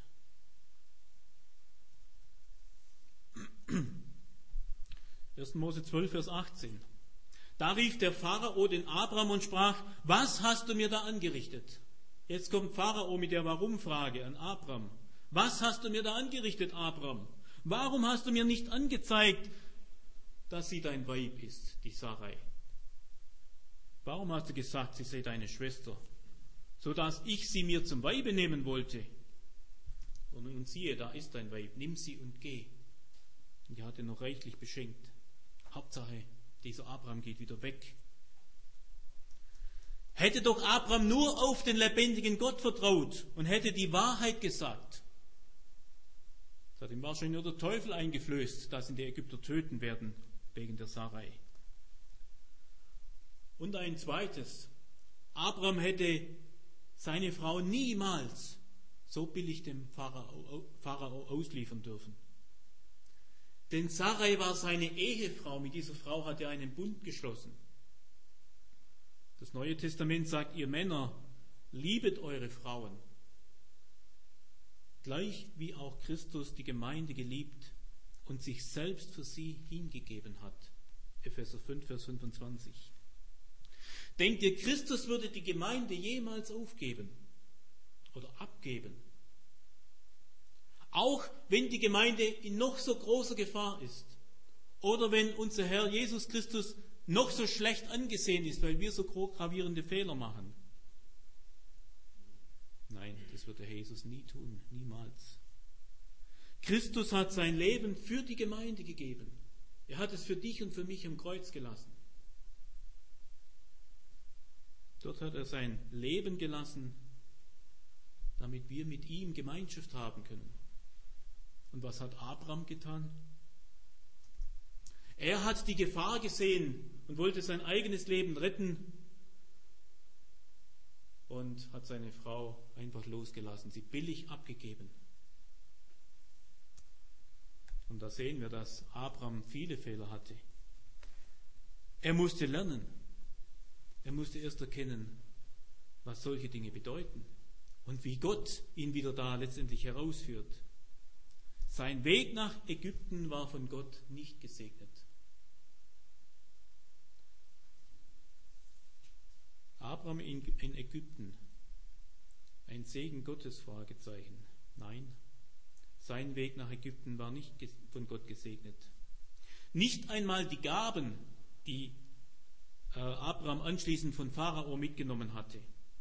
erster Mose zwölf, Vers achtzehn. Da rief der Pharao den Abraham und sprach: Was hast du mir da angerichtet? Jetzt kommt Pharao mit der Warum-Frage an Abraham. Was hast du mir da angerichtet, Abraham? Warum hast du mir nicht angezeigt, dass sie dein Weib ist, die Sarai? Warum hast du gesagt, sie sei deine Schwester, so dass ich sie mir zum Weibe nehmen wollte? Und nun siehe, da ist dein Weib, nimm sie und geh. Und er hatte noch reichlich beschenkt. Hauptsache, dieser Abraham geht wieder weg. Hätte doch Abraham nur auf den lebendigen Gott vertraut und hätte die Wahrheit gesagt. Das hat ihm wahrscheinlich nur der Teufel eingeflößt, dass ihn die Ägypter töten werden, wegen der Sarai. Und ein zweites: Abraham hätte seine Frau niemals so billig dem Pharao, Pharao ausliefern dürfen. Denn Sarai war seine Ehefrau, mit dieser Frau hat er einen Bund geschlossen. Das Neue Testament sagt: Ihr Männer, liebet eure Frauen, gleich wie auch Christus die Gemeinde geliebt und sich selbst für sie hingegeben hat. Epheser fünf, Vers fünfundzwanzig. Denkt ihr, Christus würde die Gemeinde jemals aufgeben oder abgeben? Auch wenn die Gemeinde in noch so großer Gefahr ist oder wenn unser Herr Jesus Christus noch so schlecht angesehen ist, weil wir so gravierende Fehler machen. Nein, das wird der Herr Jesus nie tun, niemals. Christus hat sein Leben für die Gemeinde gegeben. Er hat es für dich und für mich am Kreuz gelassen. Dort hat er sein Leben gelassen, damit wir mit ihm Gemeinschaft haben können. Und was hat Abraham getan? Er hat die Gefahr gesehen und wollte sein eigenes Leben retten und hat seine Frau einfach losgelassen, sie billig abgegeben. Und da sehen wir, dass Abraham viele Fehler hatte. Er musste lernen. Er musste erst erkennen, was solche Dinge bedeuten und wie Gott ihn wieder da letztendlich herausführt. Sein Weg nach Ägypten war von Gott nicht gesegnet. Abraham in, in Ägypten, ein Segen Gottes? Fragezeichen. Nein, sein Weg nach Ägypten war nicht von Gott gesegnet. Nicht einmal die Gaben, die äh, Abraham anschließend von Pharao mitgenommen hatte.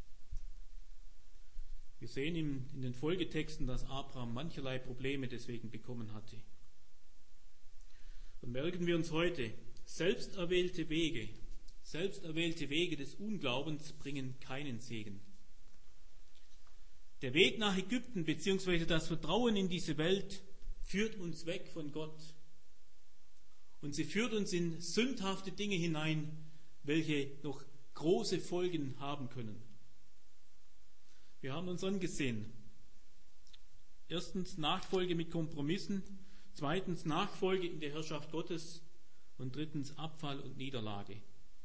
Wir sehen in, in den Folgetexten, dass Abraham mancherlei Probleme deswegen bekommen hatte. Und merken wir uns heute, selbsterwählte Wege, selbsterwählte Wege des Unglaubens bringen keinen Segen. Der Weg nach Ägypten bzw. das Vertrauen in diese Welt führt uns weg von Gott. Und sie führt uns in sündhafte Dinge hinein, welche noch große Folgen haben können. Wir haben uns angesehen. Erstens Nachfolge mit Kompromissen, zweitens Nachfolge in der Herrschaft Gottes und drittens Abfall und Niederlage.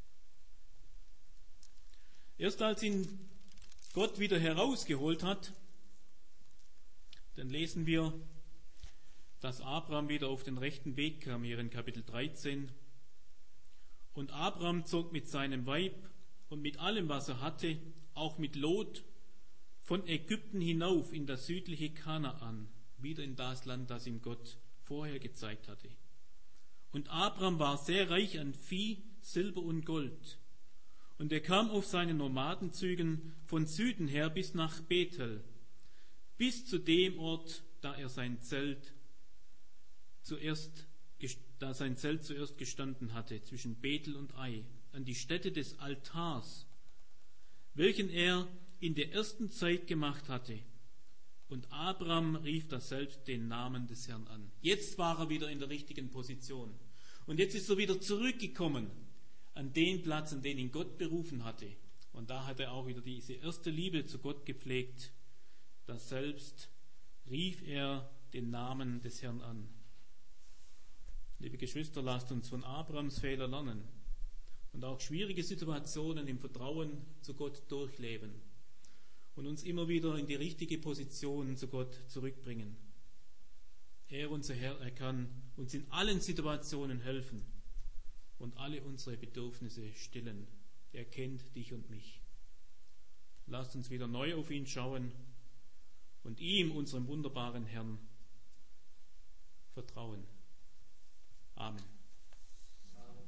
Erst als ihn Gott wieder herausgeholt hat, dann lesen wir, dass Abraham wieder auf den rechten Weg kam, hier in Kapitel dreizehn. Und Abraham zog mit seinem Weib und mit allem, was er hatte, auch mit Lot, von Ägypten hinauf in das südliche Kanaan, wieder in das Land, das ihm Gott vorher gezeigt hatte. Und Abraham war sehr reich an Vieh, Silber und Gold. Und er kam auf seinen Nomadenzügen von Süden her bis nach Bethel, bis zu dem Ort, da er sein Zelt zuerst, da sein Zelt zuerst gestanden hatte, zwischen Bethel und Ai, an die Stätte des Altars, welchen er in der ersten Zeit gemacht hatte. Und Abraham rief da selbst den Namen des Herrn an. Jetzt war er wieder in der richtigen Position. Und jetzt ist er wieder zurückgekommen an den Platz, an den ihn Gott berufen hatte. Und da hat er auch wieder diese erste Liebe zu Gott gepflegt, das selbst rief er den Namen des Herrn an. Liebe Geschwister, lasst uns von Abrahams Fehler lernen und auch schwierige Situationen im Vertrauen zu Gott durchleben und uns immer wieder in die richtige Position zu Gott zurückbringen. Er, unser Herr, er kann uns in allen Situationen helfen und alle unsere Bedürfnisse stillen. Er kennt dich und mich. Lasst uns wieder neu auf ihn schauen und ihm, unserem wunderbaren Herrn, vertrauen. Amen. Amen.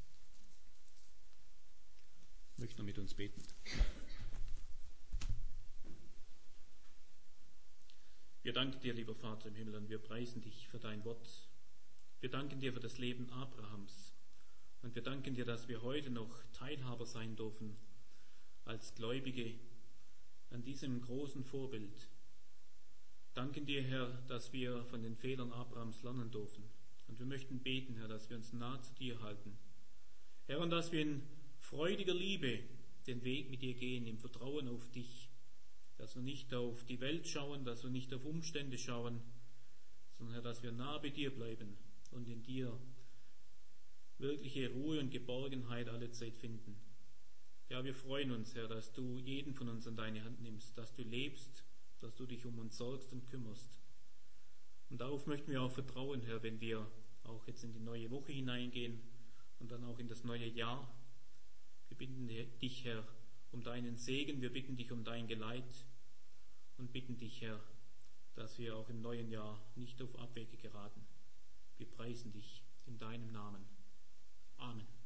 Ich möchte noch mit uns beten. Wir danken dir, lieber Vater im Himmel, und wir preisen dich für dein Wort. Wir danken dir für das Leben Abrahams. Und wir danken dir, dass wir heute noch Teilhaber sein dürfen, als Gläubige, an diesem großen Vorbild. Danken dir, Herr, dass wir von den Fehlern Abrahams lernen dürfen. Und wir möchten beten, Herr, dass wir uns nah zu dir halten. Herr, und dass wir in freudiger Liebe den Weg mit dir gehen, im Vertrauen auf dich. Dass wir nicht auf die Welt schauen, dass wir nicht auf Umstände schauen, sondern, Herr, dass wir nah bei dir bleiben und in dir wirkliche Ruhe und Geborgenheit alle Zeit finden. Ja, wir freuen uns, Herr, dass du jeden von uns an deine Hand nimmst, dass du lebst, dass du dich um uns sorgst und kümmerst. Und darauf möchten wir auch vertrauen, Herr, wenn wir auch jetzt in die neue Woche hineingehen und dann auch in das neue Jahr. Wir bitten dich, Herr, um deinen Segen, wir bitten dich um dein Geleit und bitten dich, Herr, dass wir auch im neuen Jahr nicht auf Abwege geraten. Wir preisen dich in deinem Namen. Amen.